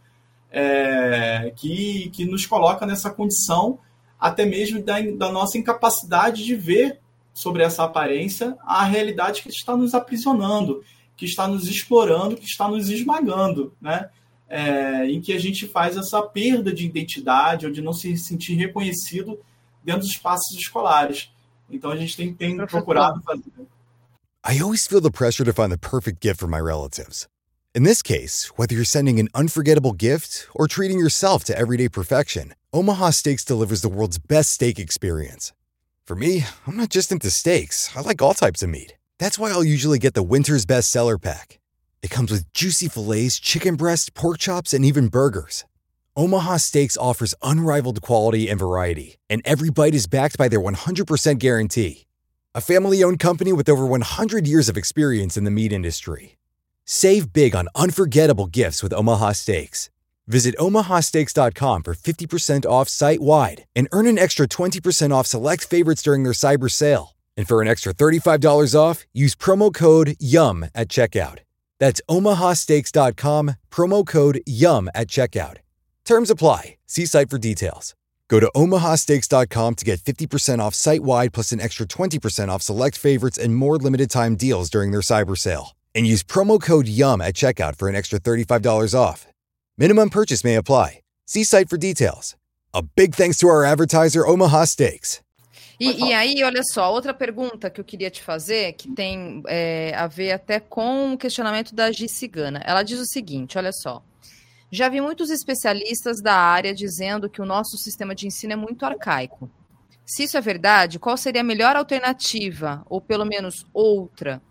que nos coloca nessa condição, até mesmo da nossa incapacidade de ver sobre essa aparência a realidade que está nos aprisionando, que está nos explorando, que está nos esmagando, né? Em que a gente faz essa perda de identidade ou de não se sentir reconhecido dentro dos espaços escolares. Então, a gente tem procurado fazer. I always feel the pressure to find the perfect gift for my relatives. In this case, whether you're sending an unforgettable gift or treating yourself to everyday perfection, Omaha Steaks delivers the world's best steak experience. For me, I'm not just into steaks. I like all types of meat. That's why I'll usually get the Winter's Best Seller Pack. It comes with juicy fillets, chicken breast, pork chops, and even burgers. Omaha Steaks offers unrivaled quality and variety, and every bite is backed by their 100% guarantee. A family-owned company with over 100 years of experience in the meat industry. Save big on unforgettable gifts with Omaha Steaks. Visit omahasteaks.com for 50% off site-wide and earn an extra 20% off select favorites during their cyber sale. And for an extra $35 off, use promo code YUM at checkout. That's omahasteaks.com, promo code YUM at checkout. Terms apply. See site for details. Go to omahasteaks.com to get 50% off site-wide plus an extra 20% off select favorites and more limited-time deals during their cyber sale. And use promo code YUM at checkout for an extra $35 off. Minimum purchase may apply. See site for details. A big thanks to our advertiser, Omaha Steaks. E aí, olha só, outra pergunta que eu queria te fazer, que tem a ver até com o questionamento da Gi Cigana. Ela diz o seguinte, olha só. Já vi muitos especialistas da área dizendo que o nosso sistema de ensino é muito arcaico. Se isso é verdade, qual seria a melhor alternativa, ou pelo menos outra?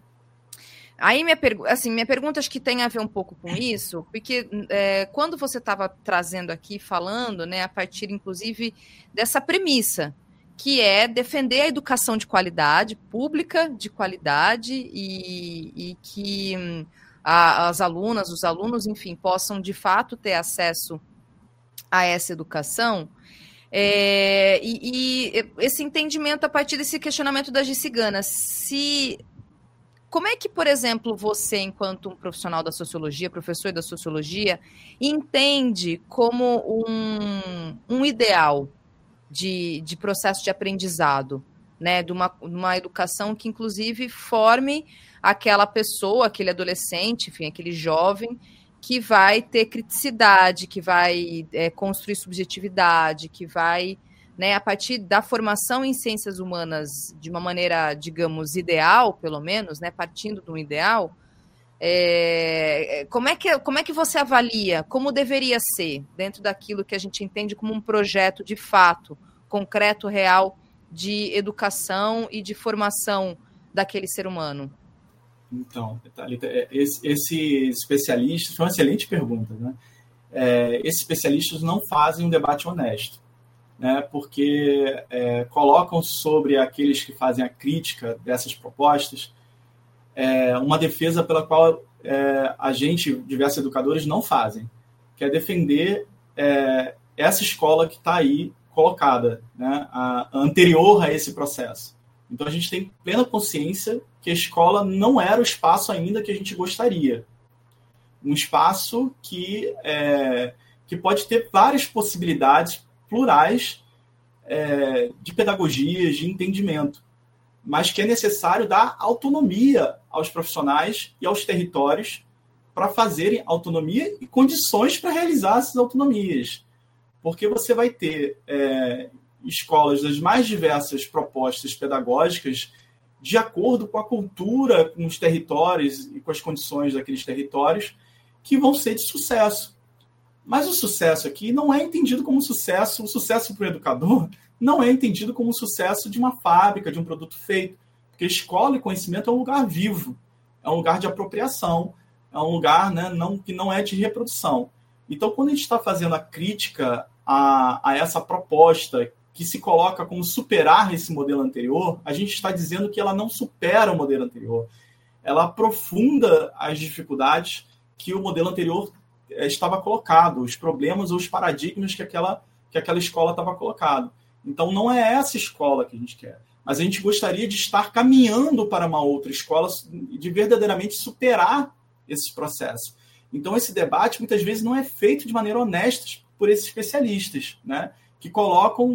Aí minha pergunta acho que tem a ver um pouco com isso, porque quando você estava trazendo aqui, falando, né, a partir, inclusive, dessa premissa, que é defender a educação de qualidade, pública de qualidade, e que as alunas, os alunos, enfim, possam, de fato, ter acesso a essa educação, e esse entendimento a partir desse questionamento da Gi Cigana, como é que, por exemplo, você, enquanto um profissional da sociologia, professor da sociologia, entende como um ideal de processo de aprendizado, né? De uma educação que, inclusive, forme aquela pessoa, aquele adolescente, enfim, aquele jovem, que vai ter criticidade, que vai construir subjetividade, que vai, né, a partir da formação em ciências humanas de uma maneira, digamos, ideal, pelo menos, né, partindo de um ideal, como é que você avalia, como deveria ser, dentro daquilo que a gente entende como um projeto de fato, concreto, real, de educação e de formação daquele ser humano? Então, Thalita, esse especialista, foi uma excelente pergunta, né? Esses especialistas não fazem um debate honesto, né? Porque colocam sobre aqueles que fazem a crítica dessas propostas uma defesa pela qual a gente, diversos educadores, não fazem, que é defender essa escola que está aí colocada, né? Anterior a esse processo. Então, a gente tem plena consciência que a escola não era o espaço ainda que a gente gostaria. Um espaço que pode ter várias possibilidades plurais de pedagogias, de entendimento, mas que é necessário dar autonomia aos profissionais e aos territórios para fazerem autonomia e condições para realizar essas autonomias. Porque você vai ter escolas das mais diversas propostas pedagógicas de acordo com a cultura, com os territórios e com as condições daqueles territórios, que vão ser de sucesso. Mas o sucesso aqui não é entendido como sucesso, o sucesso para o educador não é entendido como sucesso de uma fábrica, de um produto feito. Porque escola e conhecimento é um lugar vivo, é um lugar de apropriação, é um lugar, né, que não é de reprodução. Então, quando a gente está fazendo a crítica a essa proposta que se coloca como superar esse modelo anterior, a gente está dizendo que ela não supera o modelo anterior. Ela aprofunda as dificuldades que o modelo anterior estava colocado, os problemas ou os paradigmas que aquela escola estava colocado. Então, não é essa escola que a gente quer. Mas a gente gostaria de estar caminhando para uma outra escola e de verdadeiramente superar esses processos. Então, esse debate, muitas vezes, não é feito de maneira honesta por esses especialistas, né? Que colocam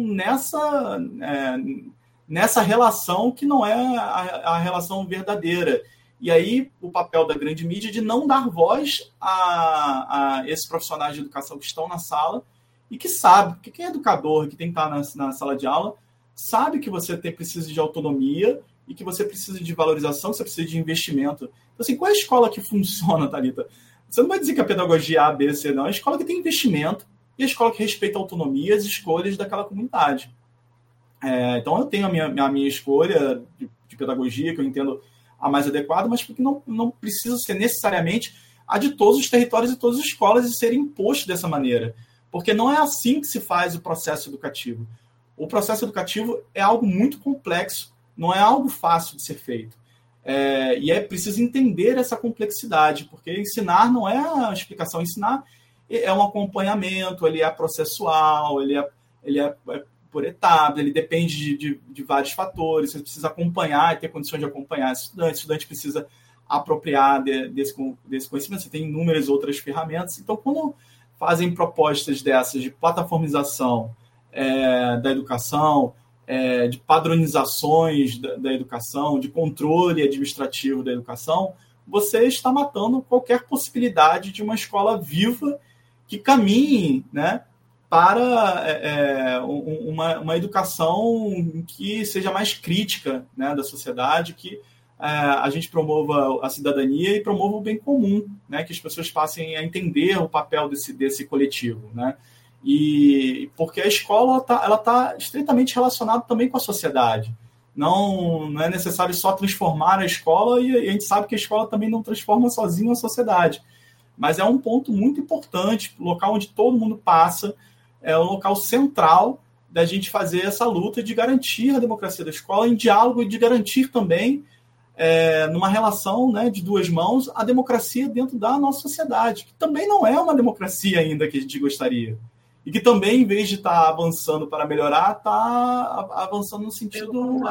nessa relação que não é a relação verdadeira. E aí, o papel da grande mídia de não dar voz a esses profissionais de educação que estão na sala e que sabe, porque quem é educador, que tem que estar na sala de aula, sabe que você precisa de autonomia e que você precisa de valorização, que você precisa de investimento. Então, assim, qual é a escola que funciona, Thalita? Você não vai dizer que a pedagogia A, B, C, não. É a escola que tem investimento e a escola que respeita a autonomia e as escolhas daquela comunidade. Então, eu tenho a minha escolha de pedagogia, que eu entendo a mais adequada, mas porque não precisa ser necessariamente a de todos os territórios e todas as escolas e ser imposto dessa maneira. Porque não é assim que se faz o processo educativo. O processo educativo é algo muito complexo, não é algo fácil de ser feito. E é preciso entender essa complexidade, porque ensinar não é a explicação, ensinar é um acompanhamento, ele é processual, ele é por etapa, ele depende de vários fatores, você precisa acompanhar e ter condições de acompanhar o estudante precisa apropriar desse conhecimento, você tem inúmeras outras ferramentas. Então, quando fazem propostas dessas de plataformização da educação, de padronizações da educação, de controle administrativo da educação, você está matando qualquer possibilidade de uma escola viva que caminhe, né, para uma educação que seja mais crítica, né, da sociedade, que a gente promova a cidadania e promova o bem comum, né, que as pessoas passem a entender o papel desse coletivo, né? E porque a escola ela tá estritamente relacionada também com a sociedade. Não é necessário só transformar a escola, e a gente sabe que a escola também não transforma sozinha a sociedade. Mas é um ponto muito importante, o local onde todo mundo passa, é o local central da gente fazer essa luta de garantir a democracia da escola em diálogo e de garantir também, numa relação, né, de duas mãos, a democracia dentro da nossa sociedade, que também não é uma democracia ainda que a gente gostaria. E que também, em vez de estar avançando para melhorar, está avançando no sentido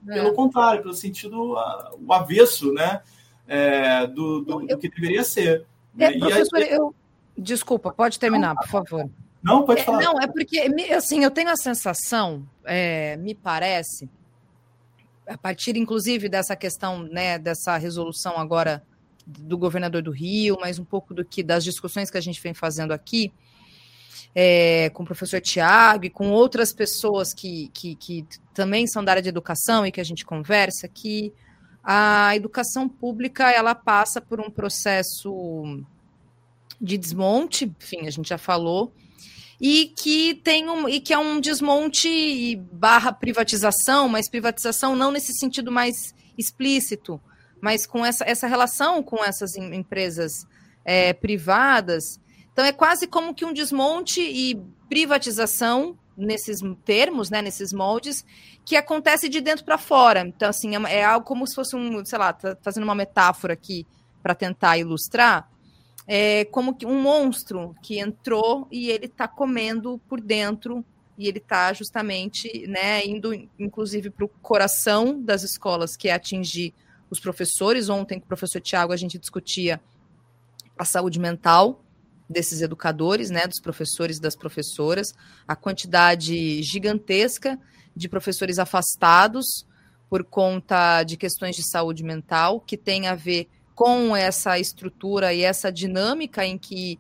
pelo contrário, pelo sentido, o avesso, né, do que deveria ser. Professor, desculpa, pode terminar, por favor. Não, pode falar. Não, é porque, assim, eu tenho a sensação, me parece, a partir, inclusive, dessa questão, né, dessa resolução agora do governador do Rio, mas um pouco das discussões que a gente vem fazendo aqui, com o professor Tiago e com outras pessoas que também são da área de educação e que a gente conversa, que a educação pública, ela passa por um processo de desmonte, enfim, a gente já falou, e que é um desmonte / privatização, mas privatização não nesse sentido mais explícito, mas com essa relação com essas empresas privadas. Então, é quase como que um desmonte e privatização nesses termos, né, nesses moldes, que acontece de dentro para fora. Então, assim, é algo como se fosse sei lá, fazendo uma metáfora aqui para tentar ilustrar, como que um monstro que entrou e ele está comendo por dentro, e ele está justamente, né, indo, inclusive, para o coração das escolas, que é atingir os professores. Ontem, com o professor Tiago, a gente discutia a saúde mental desses educadores, né, dos professores e das professoras, a quantidade gigantesca de professores afastados por conta de questões de saúde mental, que tem a ver com essa estrutura e essa dinâmica em que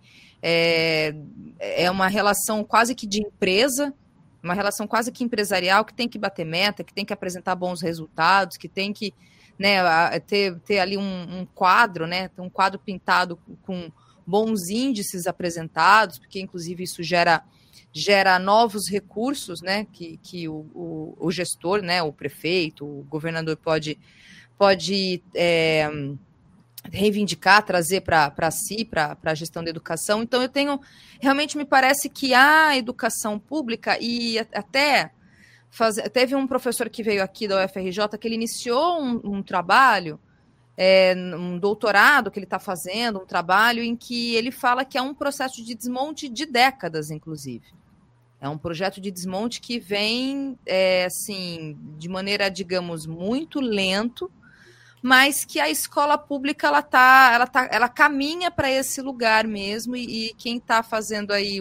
é uma relação quase que de empresa, uma relação quase que empresarial, que tem que bater meta, que tem que apresentar bons resultados, que tem que, né, ter ali um quadro, né, um quadro pintado com bons índices apresentados, porque inclusive isso gera novos recursos, né, que o gestor, né, o prefeito, o governador pode reivindicar, trazer para si, para a gestão da educação. Então, realmente me parece que a educação pública, e até teve um professor que veio aqui da UFRJ, que ele iniciou um trabalho, um doutorado que ele está fazendo, um trabalho em que ele fala que é um processo de desmonte de décadas, inclusive. É um projeto de desmonte que vem, assim, de maneira, digamos, muito lento, mas que a escola pública ela caminha para esse lugar mesmo, e quem está fazendo aí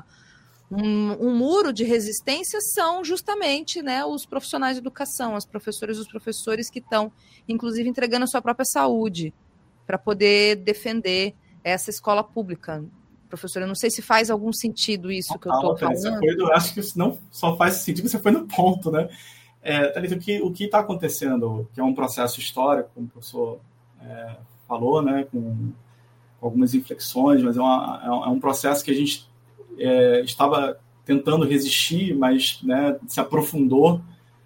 um muro de resistência são justamente, né, os profissionais de educação, as professoras e os professores que estão, inclusive, entregando a sua própria saúde para poder defender essa escola pública. Professora, eu não sei se faz algum sentido isso que eu estou falando. Acho que isso não só faz sentido, você foi no ponto, né? Thalita, o que está acontecendo, que é um processo histórico, como o professor falou, né, com algumas inflexões, mas é um processo que a gente estava tentando resistir, mas, né, se aprofundou,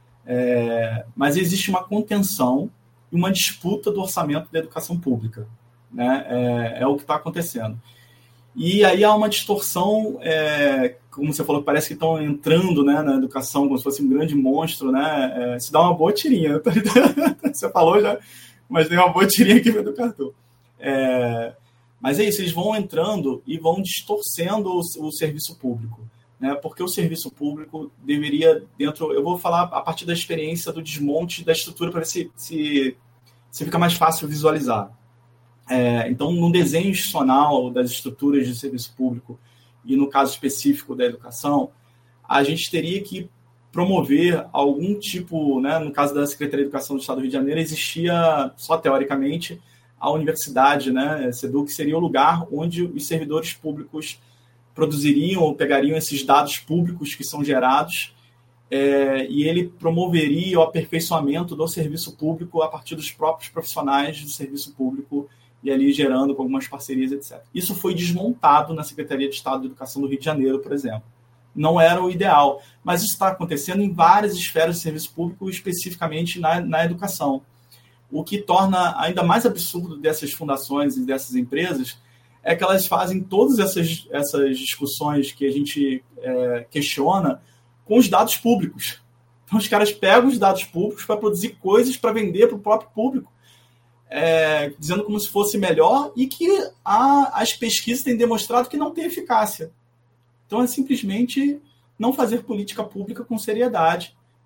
mas existe uma contenção e uma disputa do orçamento da educação pública, né? É o que está acontecendo. E aí há uma distorção, como você falou, parece que estão entrando, né, na educação como se fosse um grande monstro, né? Se dá uma boa tirinha. Você falou já, mas deu uma boa tirinha aqui no educador. Mas é isso, eles vão entrando e vão distorcendo o serviço público, né? Porque o serviço público deveria, eu vou falar a partir da experiência do desmonte da estrutura para ver se fica mais fácil visualizar. Então, no desenho institucional das estruturas de serviço público, e no caso específico da educação, a gente teria que promover algum tipo, né, no caso da Secretaria de Educação do Estado do Rio de Janeiro, existia, só teoricamente, a universidade, né, SEDU, que seria o lugar onde os servidores públicos produziriam ou pegariam esses dados públicos que são gerados, e ele promoveria o aperfeiçoamento do serviço público a partir dos próprios profissionais do serviço público, e ali gerando com algumas parcerias, etc. Isso foi desmontado na Secretaria de Estado de Educação do Rio de Janeiro, por exemplo. Não era o ideal, mas isso está acontecendo em várias esferas de serviço público, especificamente na educação. O que torna ainda mais absurdo dessas fundações e dessas empresas é que elas fazem todas essas discussões que a gente questiona com os dados públicos. Então, os caras pegam os dados públicos para produzir coisas para vender para o próprio público, dizendo como se fosse melhor, e que as pesquisas têm demonstrado que não tem eficácia. Então, é simplesmente não fazer política pública com seriedade,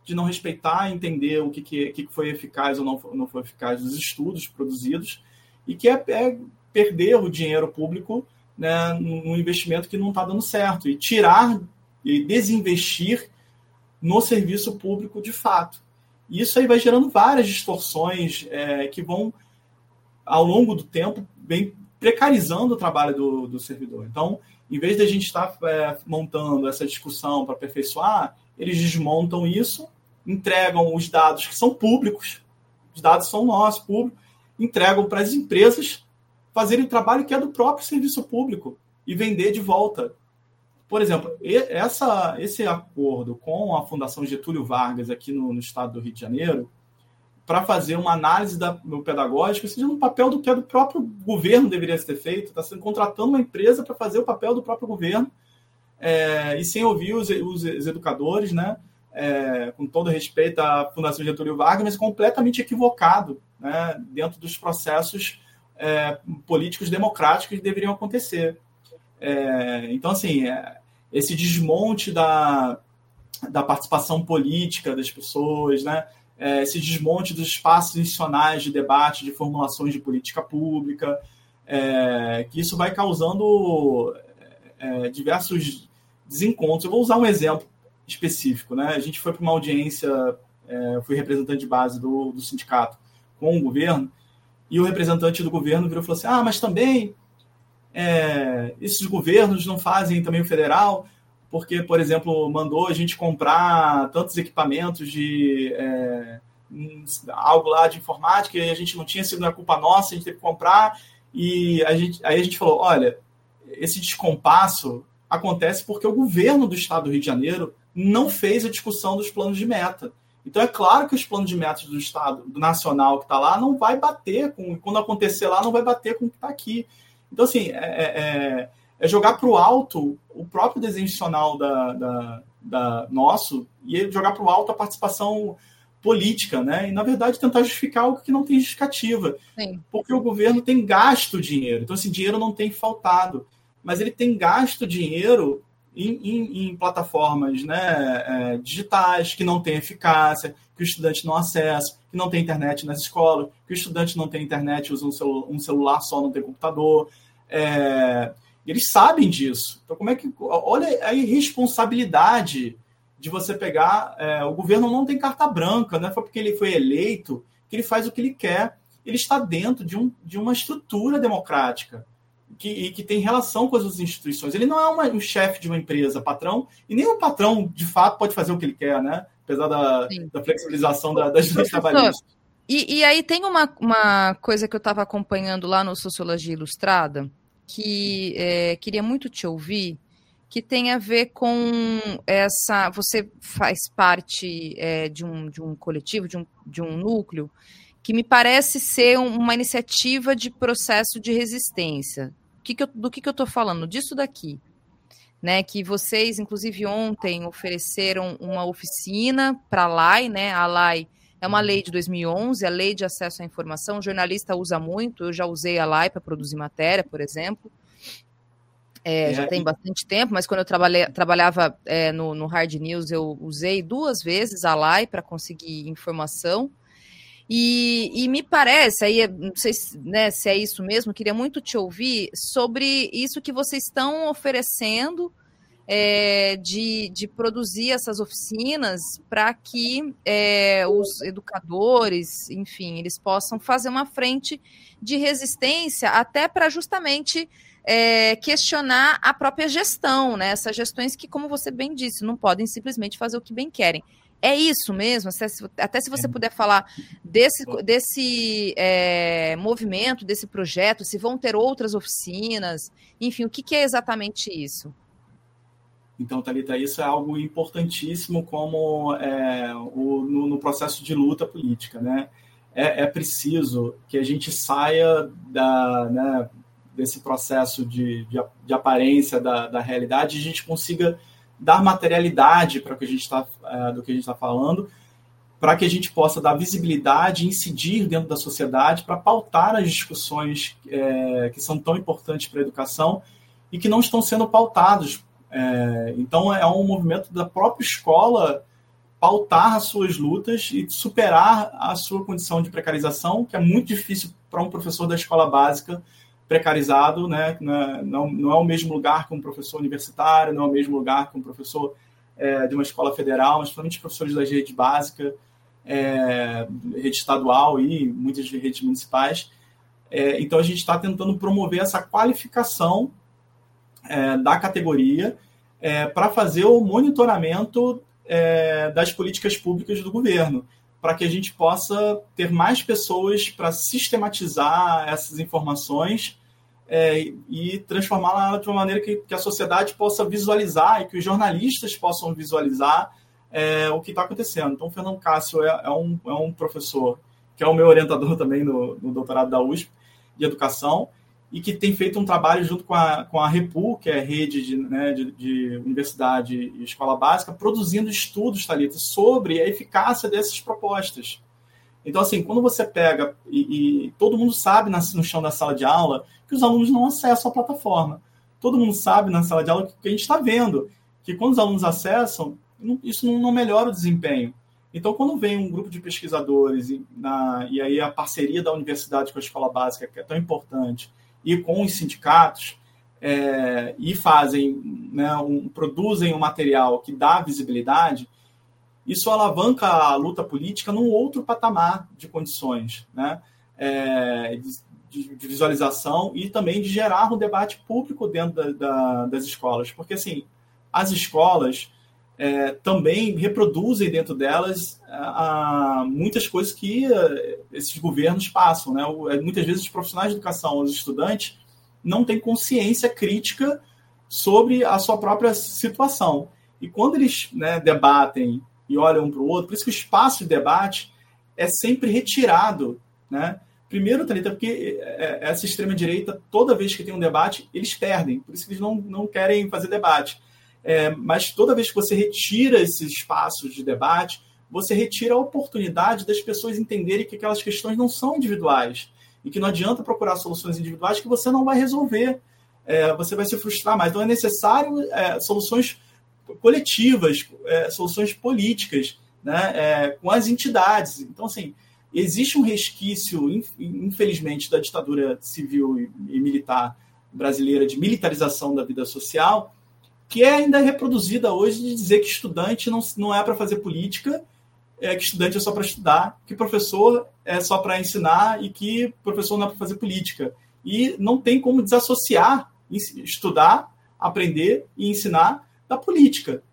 de não respeitar, entender o que foi eficaz ou não foi eficaz dos estudos produzidos, e que é perder o dinheiro público, né, num investimento que não está dando certo, e tirar e desinvestir no serviço público de fato. E isso aí vai gerando várias distorções que vão, ao longo do tempo, bem precarizando o trabalho do servidor. Então, em vez de a gente estar montando essa discussão para aperfeiçoar, eles desmontam isso, entregam os dados que são públicos, os dados são nossos, públicos, entregam para as empresas fazerem o trabalho que é do próprio serviço público e vender de volta. Por exemplo, esse acordo com a Fundação Getúlio Vargas aqui no estado do Rio de Janeiro, para fazer uma análise pedagógica, seja no papel do que é do próprio governo deveria ter feito, está sendo contratando uma empresa para fazer o papel do próprio governo, e sem ouvir os educadores, né? Com todo respeito à Fundação Getúlio Vargas, mas completamente equivocado, né? Dentro dos processos políticos democráticos que deveriam acontecer. Então, assim, esse desmonte da participação política das pessoas, né? Esse desmonte dos espaços institucionais de debate, de formulações de política pública, que isso vai causando diversos desencontros. Eu vou usar um exemplo específico, né? A gente foi para uma audiência, eu fui representante de base do sindicato com o governo, e o representante do governo virou e falou assim, mas também esses governos não fazem também o federal, porque, por exemplo, mandou a gente comprar tantos equipamentos de algo lá de informática e a gente não tinha, sido a culpa nossa, a gente teve que comprar, e aí a gente falou, olha, esse descompasso acontece porque o governo do estado do Rio de Janeiro não fez a discussão dos planos de meta. Então, é claro que os planos de metas do Estado, do nacional que está lá, não vai bater quando acontecer lá, não vai bater com o que está aqui. Então, assim, é jogar para o alto o próprio desenho institucional nosso e jogar para o alto a participação política, né? E, na verdade, tentar justificar algo que não tem justificativa. Sim. Porque o governo tem gasto dinheiro. Então, esse dinheiro não tem faltado. Mas ele tem gasto dinheiro em plataformas, né, digitais, que não tem eficácia, que o estudante não acessa, que não tem internet nas escolas, que o estudante não tem internet, usa um celular só, não tem computador. Eles sabem disso. Então, como é que... Olha a irresponsabilidade de você pegar... o governo não tem carta branca, não é porque ele foi eleito que ele faz o que ele quer. Ele está dentro de uma estrutura democrática que tem relação com as outras instituições. Ele não é um chefe de uma empresa, patrão, e nem o patrão, de fato, pode fazer o que ele quer, né? Apesar da flexibilização das leis trabalhistas. E aí tem uma coisa que eu estava acompanhando lá no Sociologia Ilustrada, que queria muito te ouvir, que tem a ver com essa... Você faz parte de um coletivo, de um núcleo, que me parece ser uma iniciativa de processo de resistência. Do que eu estou falando? Disso daqui, né? Que vocês, inclusive ontem, ofereceram uma oficina para a LAI, né? A LAI é uma lei de 2011, a Lei de Acesso à Informação. O jornalista usa muito, eu já usei a LAI para produzir matéria, por exemplo. Já tem bastante tempo, mas quando eu trabalhava no Hard News, eu usei 2 vezes a LAI para conseguir informação. E me parece, aí não sei se é isso mesmo, queria muito te ouvir sobre isso que vocês estão oferecendo de produzir essas oficinas para que os educadores, enfim, eles possam fazer uma frente de resistência até para justamente questionar a própria gestão, né? Essas gestões que, como você bem disse, não podem simplesmente fazer o que bem querem. É isso mesmo? Até se você puder falar desse movimento, desse projeto, se vão ter outras oficinas, enfim, o que é exatamente isso? Então, Thalita, isso é algo importantíssimo como no processo de luta política, né? É preciso que a gente saia desse processo de aparência da realidade e a gente consiga dar materialidade para do que a gente está falando, para que a gente possa dar visibilidade, incidir dentro da sociedade, para pautar as discussões que são tão importantes para a educação e que não estão sendo pautados. Então, é um movimento da própria escola pautar as suas lutas e superar a sua condição de precarização, que é muito difícil para um professor da escola básica precarizado, né? Não é o mesmo lugar que um professor universitário, não é o mesmo lugar que um professor de uma escola federal, mas principalmente professores da rede básica, rede estadual e muitas redes municipais. Então, a gente está tentando promover essa qualificação da categoria para fazer o monitoramento das políticas públicas do governo, para que a gente possa ter mais pessoas para sistematizar essas informações e transformá-la de uma maneira que a sociedade possa visualizar e que os jornalistas possam visualizar o que está acontecendo. Então, o Fernando Cássio é um professor que é o meu orientador também no doutorado da USP de Educação, e que tem feito um trabalho junto com a REPU, que é a rede de universidade e escola básica, produzindo estudos, Thalita, sobre a eficácia dessas propostas. Então, assim, quando você pega, e todo mundo sabe no chão da sala de aula, que os alunos não acessam a plataforma. Todo mundo sabe na sala de aula que a gente está vendo, que quando os alunos acessam, isso não melhora o desempenho. Então, quando vem um grupo de pesquisadores, e aí a parceria da universidade com a escola básica, que é tão importante, e com os sindicatos, e fazem, produzem um material que dá visibilidade, isso alavanca a luta política num outro patamar de condições, né? De visualização e também de gerar um debate público dentro das escolas. Porque, assim, as escolas também reproduzem dentro delas muitas coisas que esses governos passam, né? Muitas vezes os profissionais de educação, os estudantes, não têm consciência crítica sobre a sua própria situação. E quando eles debatem e olham um para o outro, por isso que o espaço de debate é sempre retirado, né? Primeiro, Thalita, porque essa extrema-direita, toda vez que tem um debate, eles perdem. Por isso que eles não querem fazer debate. Mas toda vez que você retira esses espaços de debate, você retira a oportunidade das pessoas entenderem que aquelas questões não são individuais e que não adianta procurar soluções individuais que você não vai resolver. Você vai se frustrar mais. Então, é necessário soluções coletivas, soluções políticas, né, com as entidades. Então, assim, existe um resquício, infelizmente, da ditadura civil e militar brasileira de militarização da vida social, que ainda é reproduzida hoje de dizer que estudante não é para fazer política, que estudante é só para estudar, que professor é só para ensinar e que professor não é para fazer política. E não tem como desassociar estudar, aprender e ensinar da política,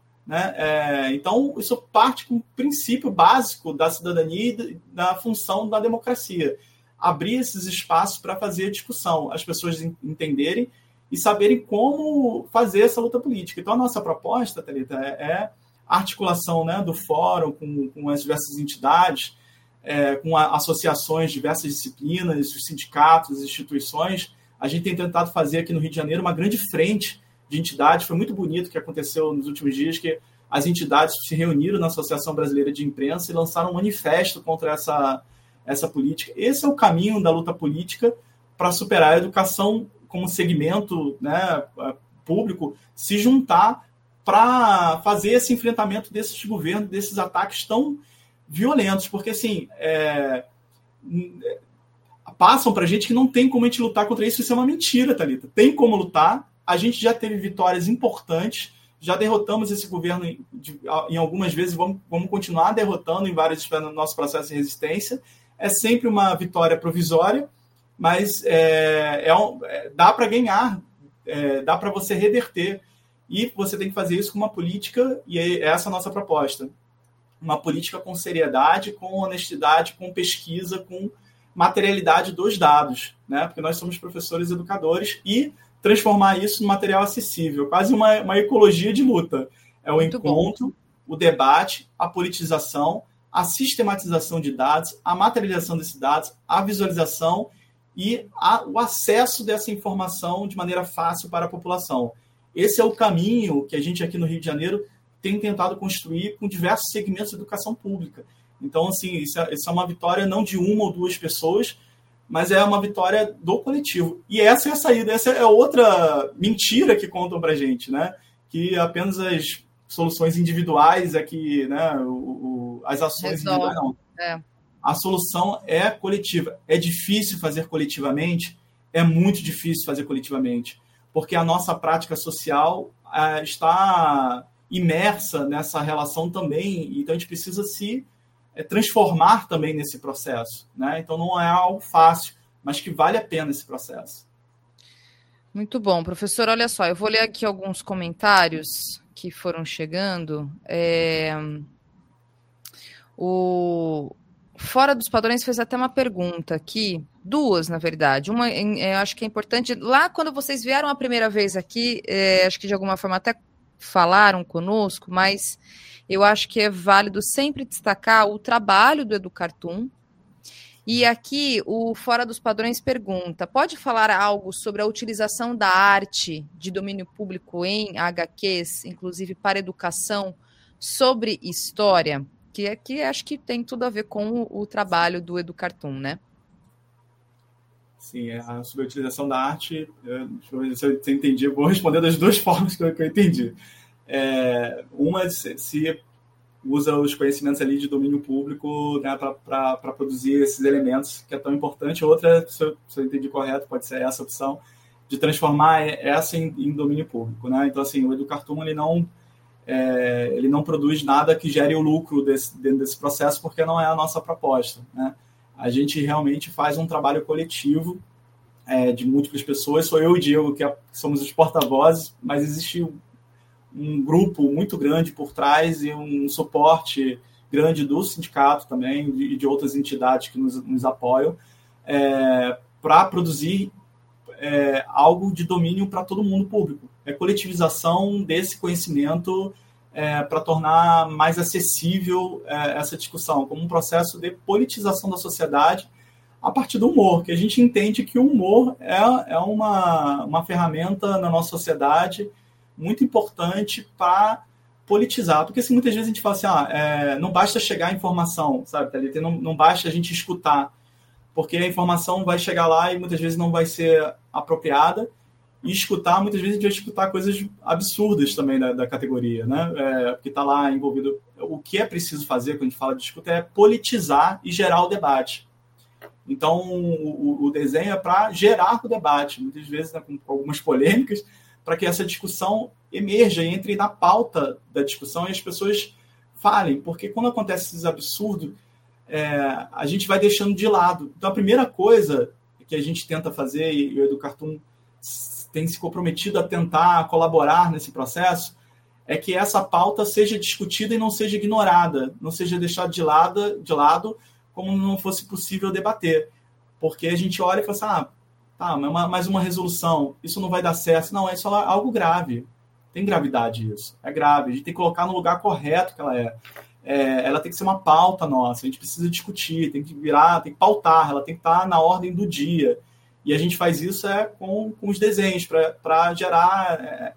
né? Então, isso parte com o princípio básico da cidadania e da função da democracia. Abrir esses espaços para fazer discussão, as pessoas entenderem e saberem como fazer essa luta política. Então, a nossa proposta, Thalita, é a articulação, né, do fórum com as diversas entidades, com associações, diversas disciplinas, os sindicatos, as instituições. A gente tem tentado fazer aqui no Rio de Janeiro uma grande frente de entidades. Foi muito bonito o que aconteceu nos últimos dias, que as entidades se reuniram na Associação Brasileira de Imprensa e lançaram um manifesto contra essa política. Esse é o caminho da luta política para superar a educação como segmento, né, público, se juntar para fazer esse enfrentamento desses governos, desses ataques tão violentos, porque, assim, passam para a gente que não tem como a gente lutar contra isso. Isso é uma mentira, Thalita. Tem como lutar. A gente já teve vitórias importantes, já derrotamos esse governo em algumas vezes, vamos continuar derrotando em vários no nosso processo de resistência. É sempre uma vitória provisória, mas dá para ganhar, dá para você reverter. E você tem que fazer isso com uma política, e essa é a nossa proposta. Uma política com seriedade, com honestidade, com pesquisa, com materialidade dos dados, né? Porque nós somos professores educadores, e transformar isso em material acessível, quase uma ecologia de luta. É o muito encontro, bom. O debate, a politização, a sistematização de dados, a materialização desses dados, a visualização e o acesso dessa informação de maneira fácil para a população. Esse é o caminho que a gente aqui no Rio de Janeiro tem tentado construir com diversos segmentos de educação pública. Então, assim, isso é uma vitória não de uma ou duas pessoas, mas é uma vitória do coletivo. E essa é a saída, essa é outra mentira que contam para a gente, né? Que apenas soluções individuais é que, né, as ações individuais não. A solução é coletiva. É difícil fazer coletivamente? É muito difícil fazer coletivamente, porque a nossa prática social está imersa nessa relação também, então a gente precisa se transformar também nesse processo, né? Então não é algo fácil, mas que vale a pena esse processo. Muito bom, professor. Olha só, eu vou ler aqui alguns comentários que foram chegando. O Fora dos Padrões fez até uma pergunta aqui, duas, na verdade. Uma, eu acho que é importante. Lá, quando vocês vieram a primeira vez aqui, acho que de alguma forma até falaram conosco, mas eu acho que é válido sempre destacar o trabalho do Educartoon. E aqui o Fora dos Padrões pergunta: pode falar algo sobre a utilização da arte de domínio público em HQs, inclusive para educação, sobre história? Que aqui acho que tem tudo a ver com o trabalho do Educartoon, né? Sim, sobre a utilização da arte, deixa eu ver se eu entendi, eu vou responder das duas formas que eu entendi. Uma, se usa os conhecimentos ali de domínio público, né, para produzir esses elementos, que é tão importante. Outra, se eu entendi correto, pode ser essa opção, de transformar essa em domínio público, né? Então, assim, o Educartoon, ele não produz nada que gere o lucro dentro desse processo, porque não é a nossa proposta, né? A gente realmente faz um trabalho coletivo de múltiplas pessoas. Sou eu e o Diego que somos os porta-vozes, mas existe um grupo muito grande por trás e um suporte grande do sindicato também e de outras entidades que nos apoiam para produzir algo de domínio para todo mundo público. É coletivização desse conhecimento para tornar mais acessível essa discussão, como um processo de politização da sociedade a partir do humor, que a gente entende que o humor é uma ferramenta na nossa sociedade muito importante para politizar, porque assim, muitas vezes a gente fala assim, não basta chegar a informação, sabe, Thalita? Não basta a gente escutar, porque a informação vai chegar lá e muitas vezes não vai ser apropriada, e escutar, muitas vezes a gente vai escutar coisas absurdas também da categoria, né? Porque está lá envolvido. O que é preciso fazer quando a gente fala de escuta é politizar e gerar o debate. Então, o desenho é para gerar o debate, muitas vezes, né, com algumas polêmicas, para que essa discussão emerja e entre na pauta da discussão e as pessoas falem, porque quando acontece esses absurdos, a gente vai deixando de lado. Então, a primeira coisa que a gente tenta fazer, e o Educartoon tem se comprometido a tentar colaborar nesse processo, é que essa pauta seja discutida e não seja ignorada, não seja deixada de lado como não fosse possível debater. Porque a gente olha e fala assim, mais uma resolução, isso não vai dar certo. Não, é só algo grave. Tem gravidade isso. É grave. A gente tem que colocar no lugar correto que ela é. Ela tem que ser uma pauta nossa. A gente precisa discutir, tem que pautar, ela tem que estar na ordem do dia. E a gente faz isso com os desenhos, para gerar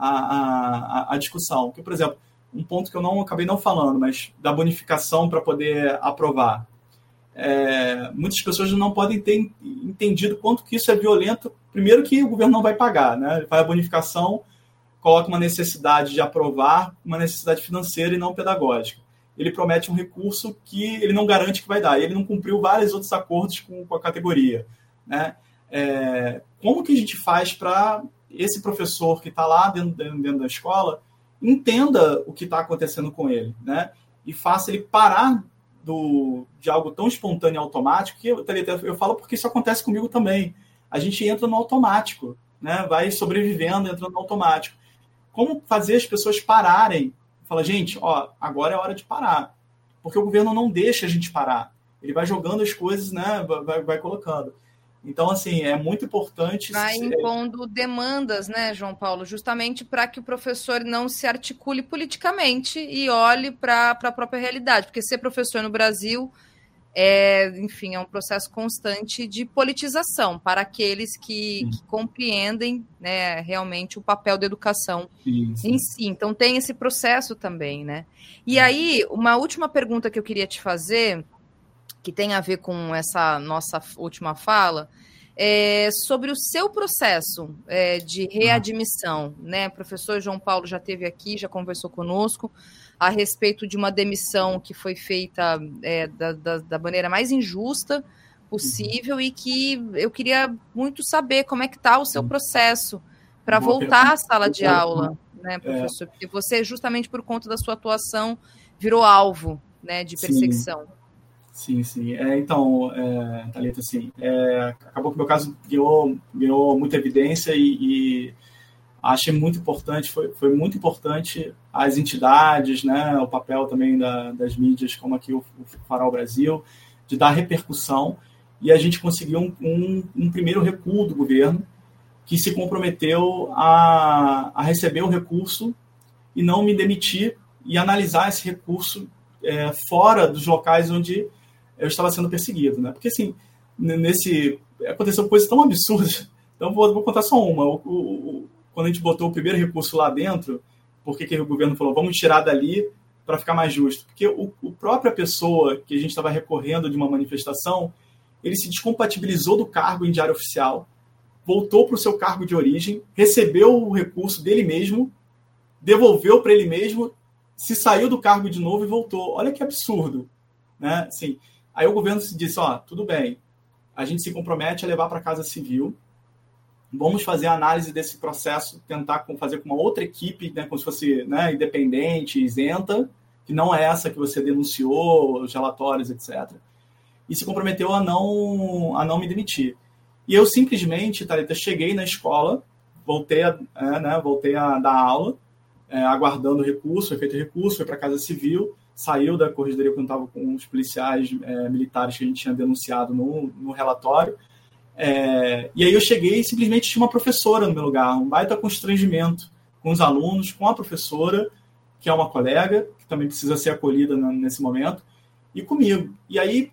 a discussão. Porque, por exemplo, um ponto que eu acabei não falando, mas da bonificação para poder aprovar. Muitas pessoas não podem ter entendido quanto que isso é violento. Primeiro que o governo não vai pagar, né? Ele faz a bonificação, coloca uma necessidade de aprovar, uma necessidade financeira e não pedagógica. Ele promete um recurso que ele não garante que vai dar. Ele não cumpriu vários outros acordos com a categoria, né? Como que a gente faz para esse professor que está lá dentro da escola entenda o que está acontecendo com ele, né? E faça ele parar de algo tão espontâneo e automático, que eu falo porque isso acontece comigo também. A gente entra no automático, né? Vai sobrevivendo, entrando no automático. Como fazer as pessoas pararem? Fala, gente, agora é hora de parar. Porque o governo não deixa a gente parar. Ele vai jogando as coisas, né? Vai colocando. Então, assim, é muito importante... Vai impondo demandas, né, João Paulo? Justamente para que o professor não se articule politicamente e olhe para a própria realidade. Porque ser professor no Brasil é um processo constante de politização para aqueles que compreendem, né, realmente o papel da educação em si. Então, tem esse processo também, né? E aí, uma última pergunta que eu queria te fazer, que tem a ver com essa nossa última fala, sobre o seu processo de readmissão, né? O professor João Paulo já esteve aqui, já conversou conosco a respeito de uma demissão que foi feita da maneira mais injusta possível e que eu queria muito saber como é que está o seu processo para voltar à sala de aula, né, professor? Porque você, justamente por conta da sua atuação, virou alvo, né, de perseguição. Sim. Então, Thalita, assim, acabou que o meu caso ganhou muita evidência e achei muito importante, foi muito importante as entidades, né, o papel também das mídias, como aqui o Farol Brasil, de dar repercussão, e a gente conseguiu um primeiro recuo do governo, que se comprometeu a receber o recurso e não me demitir e analisar esse recurso fora dos locais onde eu estava sendo perseguido, né? Porque, assim, aconteceu coisas tão absurdas. Então, vou contar só uma. Quando a gente botou o primeiro recurso lá dentro, por que o governo falou, vamos tirar dali para ficar mais justo? Porque a própria pessoa que a gente estava recorrendo de uma manifestação, ele se descompatibilizou do cargo em diário oficial, voltou para o seu cargo de origem, recebeu o recurso dele mesmo, devolveu para ele mesmo, se saiu do cargo de novo e voltou. Olha que absurdo, né? Assim, aí o governo se disse, tudo bem, a gente se compromete a levar para a Casa Civil, vamos fazer a análise desse processo, tentar fazer com uma outra equipe, né, como se fosse, né, independente, isenta, que não é essa que você denunciou, os relatórios, etc. E se comprometeu a não me demitir. E eu simplesmente, Thalita, cheguei na escola, voltei a dar aula, aguardando o recurso, foi feito o recurso, foi para a Casa Civil, saiu da corregedoria quando estava com os policiais militares que a gente tinha denunciado no relatório. E aí eu cheguei e simplesmente tinha uma professora no meu lugar, um baita constrangimento com os alunos, com a professora, que é uma colega, que também precisa ser acolhida nesse momento, e comigo. E aí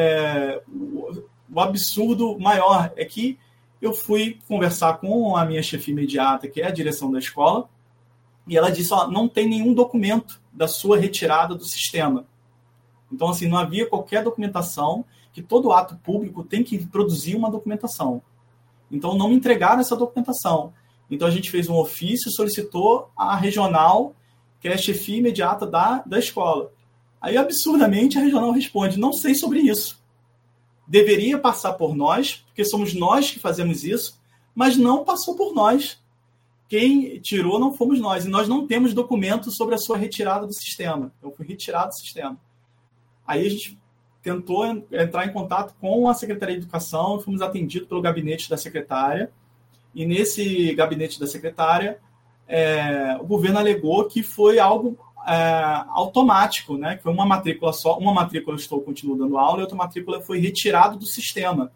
o absurdo maior é que eu fui conversar com a minha chefia imediata, que é a direção da escola, e ela disse, não tem nenhum documento da sua retirada do sistema. Então, assim, não havia qualquer documentação, que todo ato público tem que produzir uma documentação. Então, não me entregaram essa documentação. Então, a gente fez um ofício, solicitou a regional, que é a chefia imediata da escola. Aí, absurdamente, a regional responde, não sei sobre isso. Deveria passar por nós, porque somos nós que fazemos isso, mas não passou por nós. Quem tirou não fomos nós, e nós não temos documentos sobre a sua retirada do sistema. Eu fui retirado do sistema. Aí a gente tentou entrar em contato com a Secretaria de Educação, fomos atendidos pelo gabinete da secretária, e nesse gabinete da secretária, o governo alegou que foi algo automático, né? Que foi uma matrícula só, uma matrícula eu continuo dando aula, e outra matrícula foi retirada do sistema,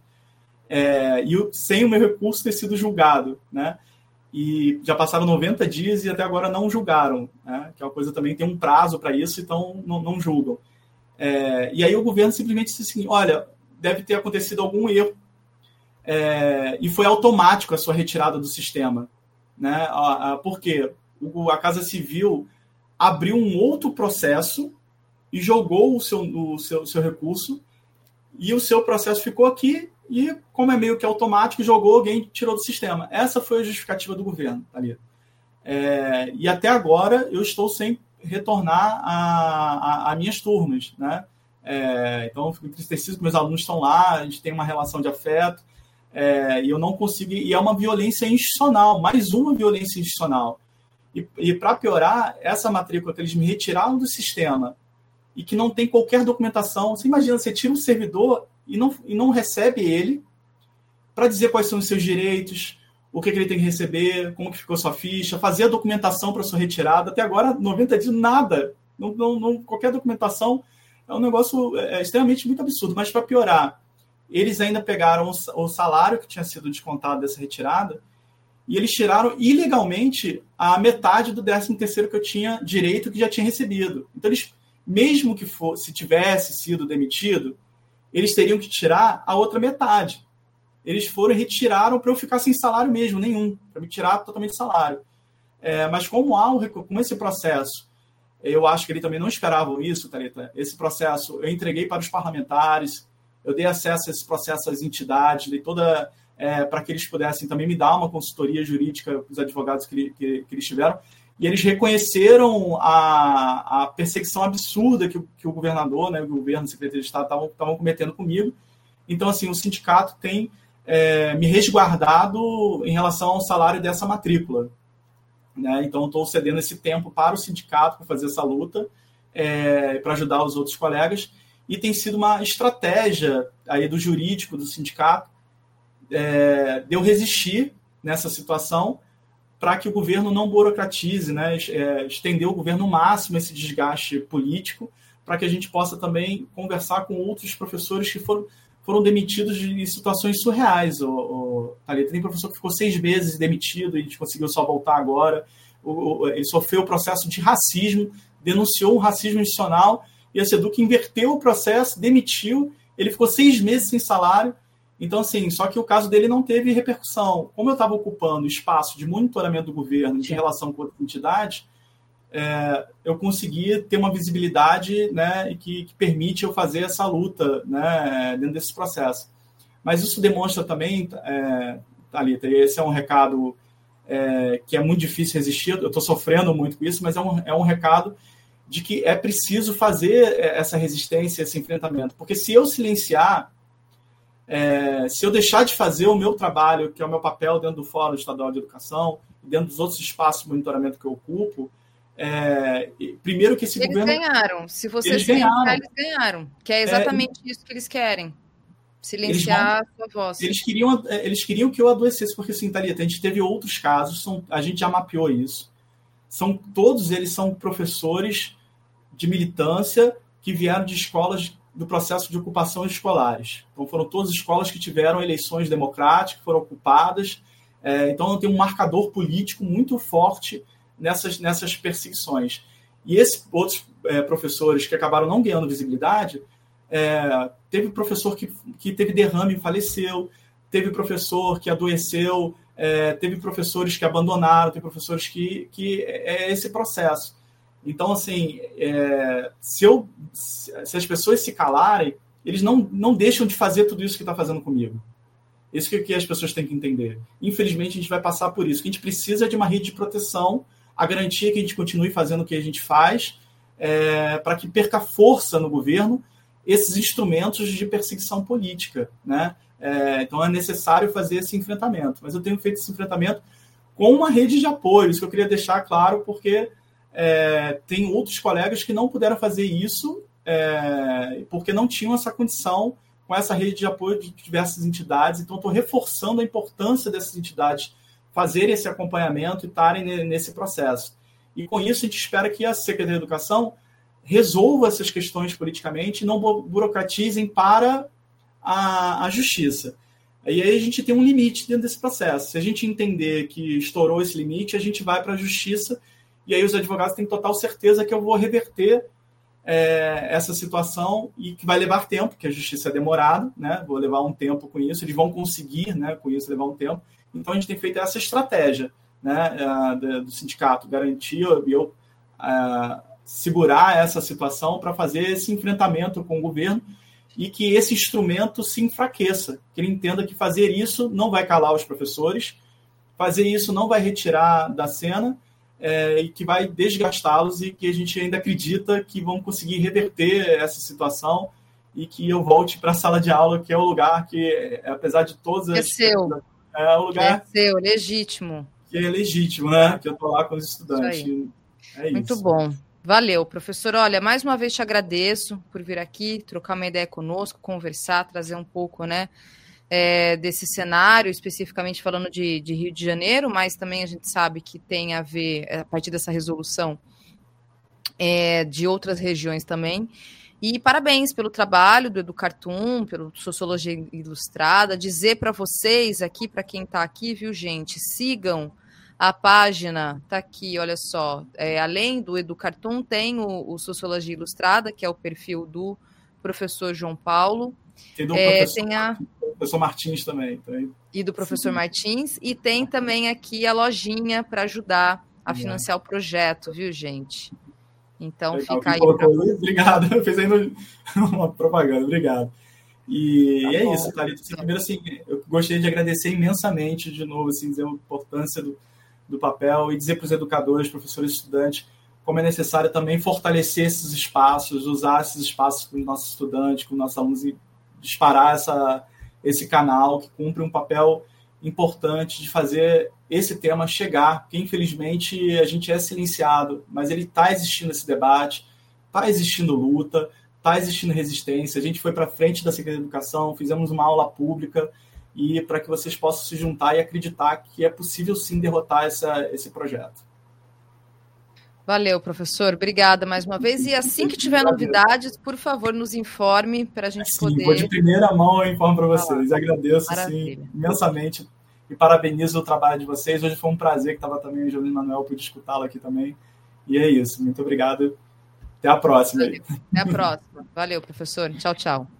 sem o meu recurso ter sido julgado, né? E já passaram 90 dias e até agora não julgaram, né? Que é uma coisa também, tem um prazo para isso, então não julgam. E aí o governo simplesmente disse assim, olha, deve ter acontecido algum erro, e foi automático a sua retirada do sistema, né? Porque a Casa Civil abriu um outro processo e jogou o seu recurso, e o seu processo ficou aqui, e como é meio que automático, jogou, alguém tirou do sistema. Essa foi a justificativa do governo, ali. E até agora eu estou sem retornar a minhas turmas, né? Então eu fico entristecido que meus alunos estão lá, a gente tem uma relação de afeto, e eu não consigo, e é uma violência institucional, mais uma violência institucional. E para piorar, essa matrícula que eles me retiraram do sistema e que não tem qualquer documentação, você imagina, você tira um servidor e não recebe ele para dizer quais são os seus direitos, o que ele tem que receber, como que ficou sua ficha, fazer a documentação para sua retirada. Até agora, 90 dias, nada. Qualquer documentação é um negócio extremamente muito absurdo. Mas, para piorar, eles ainda pegaram o salário que tinha sido descontado dessa retirada e eles tiraram ilegalmente a metade do 13º que eu tinha direito, que já tinha recebido. Então, eles, mesmo que se tivesse sido demitido, eles teriam que tirar a outra metade. Eles foram e retiraram para eu ficar sem salário mesmo, nenhum, para me tirar totalmente salário. Mas como esse processo, eu acho que eles também não esperavam isso, Thalita. Esse processo eu entreguei para os parlamentares, eu dei acesso a esse processo às entidades, dei toda para que eles pudessem também me dar uma consultoria jurídica, os advogados que eles tiveram, e eles reconheceram a perseguição absurda que o governador, né, o governo, o Secretaria de Estado estavam cometendo comigo. Então, assim, o sindicato tem me resguardado em relação ao salário dessa matrícula. Né? Então, estou cedendo esse tempo para o sindicato para fazer essa luta, para ajudar os outros colegas, e tem sido uma estratégia aí do jurídico do sindicato de eu resistir nessa situação para que o governo não burocratize, né? Estender o governo ao máximo esse desgaste político, para que a gente possa também conversar com outros professores que foram demitidos em situações surreais. Thalita, tem professor que ficou 6 meses demitido e a gente conseguiu só voltar agora. Ele sofreu o processo de racismo, denunciou um racismo institucional, e a SEDUC inverteu o processo, demitiu, ele ficou 6 meses sem salário. Então, assim, só que o caso dele não teve repercussão. Como eu estava ocupando espaço de monitoramento do governo em relação com outras entidades, eu consegui ter uma visibilidade, né, que permite eu fazer essa luta, né, dentro desse processo. Mas isso demonstra também, Thalita, e esse é um recado que é muito difícil resistir, eu estou sofrendo muito com isso, mas é um recado de que é preciso fazer essa resistência, esse enfrentamento. Porque se eu silenciar, se eu deixar de fazer o meu trabalho, que é o meu papel dentro do Fórum Estadual de Educação, dentro dos outros espaços de monitoramento que eu ocupo, primeiro que esse governo... Eles ganharam. Se você silenciar, eles ganharam. Que é exatamente isso que eles querem. Silenciar a sua voz. Eles queriam que eu adoecesse, porque, assim, Thalita, a gente teve outros casos, a gente já mapeou isso. Todos eles são professores de militância que vieram de escolas do processo de ocupação escolares. Então, foram todas escolas que tiveram eleições democráticas, foram ocupadas. Então, tem um marcador político muito forte nessas perseguições. E esses outros professores que acabaram não ganhando visibilidade, teve professor que teve derrame e faleceu, teve professor que adoeceu, teve professores que abandonaram, teve professores que é esse processo. Então, assim, se as pessoas se calarem, eles não deixam de fazer tudo isso que está fazendo comigo. Isso que as pessoas têm que entender. Infelizmente, a gente vai passar por isso. A gente precisa de uma rede de proteção, a garantia que a gente continue fazendo o que a gente faz, para que perca força no governo esses instrumentos de perseguição política, né? Então, é necessário fazer esse enfrentamento. Mas eu tenho feito esse enfrentamento com uma rede de apoio. Isso que eu queria deixar claro, porque tem outros colegas que não puderam fazer isso porque não tinham essa condição com essa rede de apoio de diversas entidades. Então, estou reforçando a importância dessas entidades fazerem esse acompanhamento e estarem nesse processo. E, com isso, a gente espera que a Secretaria de Educação resolva essas questões politicamente e não burocratizem para a justiça. E aí a gente tem um limite dentro desse processo. Se a gente entender que estourou esse limite, a gente vai para a justiça, e aí os advogados têm total certeza que eu vou reverter essa situação, e que vai levar tempo, porque a justiça é demorada, né? Vou levar um tempo com isso, eles vão conseguir, né, com isso levar um tempo. Então a gente tem feito essa estratégia, né, do sindicato, garantir e eu segurar essa situação para fazer esse enfrentamento com o governo, e que esse instrumento se enfraqueça, que ele entenda que fazer isso não vai calar os professores, fazer isso não vai retirar da cena, e que vai desgastá-los, e que a gente ainda acredita que vão conseguir reverter essa situação, e que eu volte para a sala de aula, que é o lugar que, apesar de todas as... É o lugar... É seu, legítimo. Que é legítimo, né? Que eu estou lá com os estudantes. Isso. Muito bom. Valeu, professor. Olha, mais uma vez te agradeço por vir aqui, trocar uma ideia conosco, conversar, trazer um pouco, né, desse cenário, especificamente falando de Rio de Janeiro, mas também a gente sabe que tem a ver, a partir dessa resolução, de outras regiões também. E parabéns pelo trabalho do Educartoon, pelo Sociologia Ilustrada. Dizer para vocês aqui, para quem está aqui, viu, gente, sigam a página, tá aqui, olha só, além do Educartoon, tem o Sociologia Ilustrada, que é o perfil do professor João Paulo. Tem do professor Martins também. E do professor Martins, e tem também aqui a lojinha para ajudar a financiar o projeto, viu, gente? Então, legal, fica aí. Obrigado, eu fiz ainda uma propaganda, obrigado. E é isso, Thalita. Assim, primeiro, assim, eu gostaria de agradecer imensamente, de novo, assim, dizer a importância do papel e dizer para os educadores, professores e estudantes como é necessário também fortalecer esses espaços, usar esses espaços com os nossos estudantes, com os nossos alunos e disparar esse canal que cumpre um papel importante de fazer esse tema chegar, porque infelizmente a gente é silenciado, mas ele está existindo esse debate, está existindo luta, está existindo resistência. A gente foi para frente da Secretaria de Educação, fizemos uma aula pública e para que vocês possam se juntar e acreditar que é possível sim derrotar esse projeto. Valeu, professor. Obrigada mais uma vez. E assim que tiver novidades, por favor, nos informe para a gente poder... Vou de primeira mão, eu informo para vocês. Agradeço sim, imensamente e parabenizo o trabalho de vocês. Hoje foi um prazer que estava também o José Manuel, pude escutá-lo aqui também. E é isso. Muito obrigado. Até a próxima. Até a próxima. Valeu, professor. Tchau, tchau.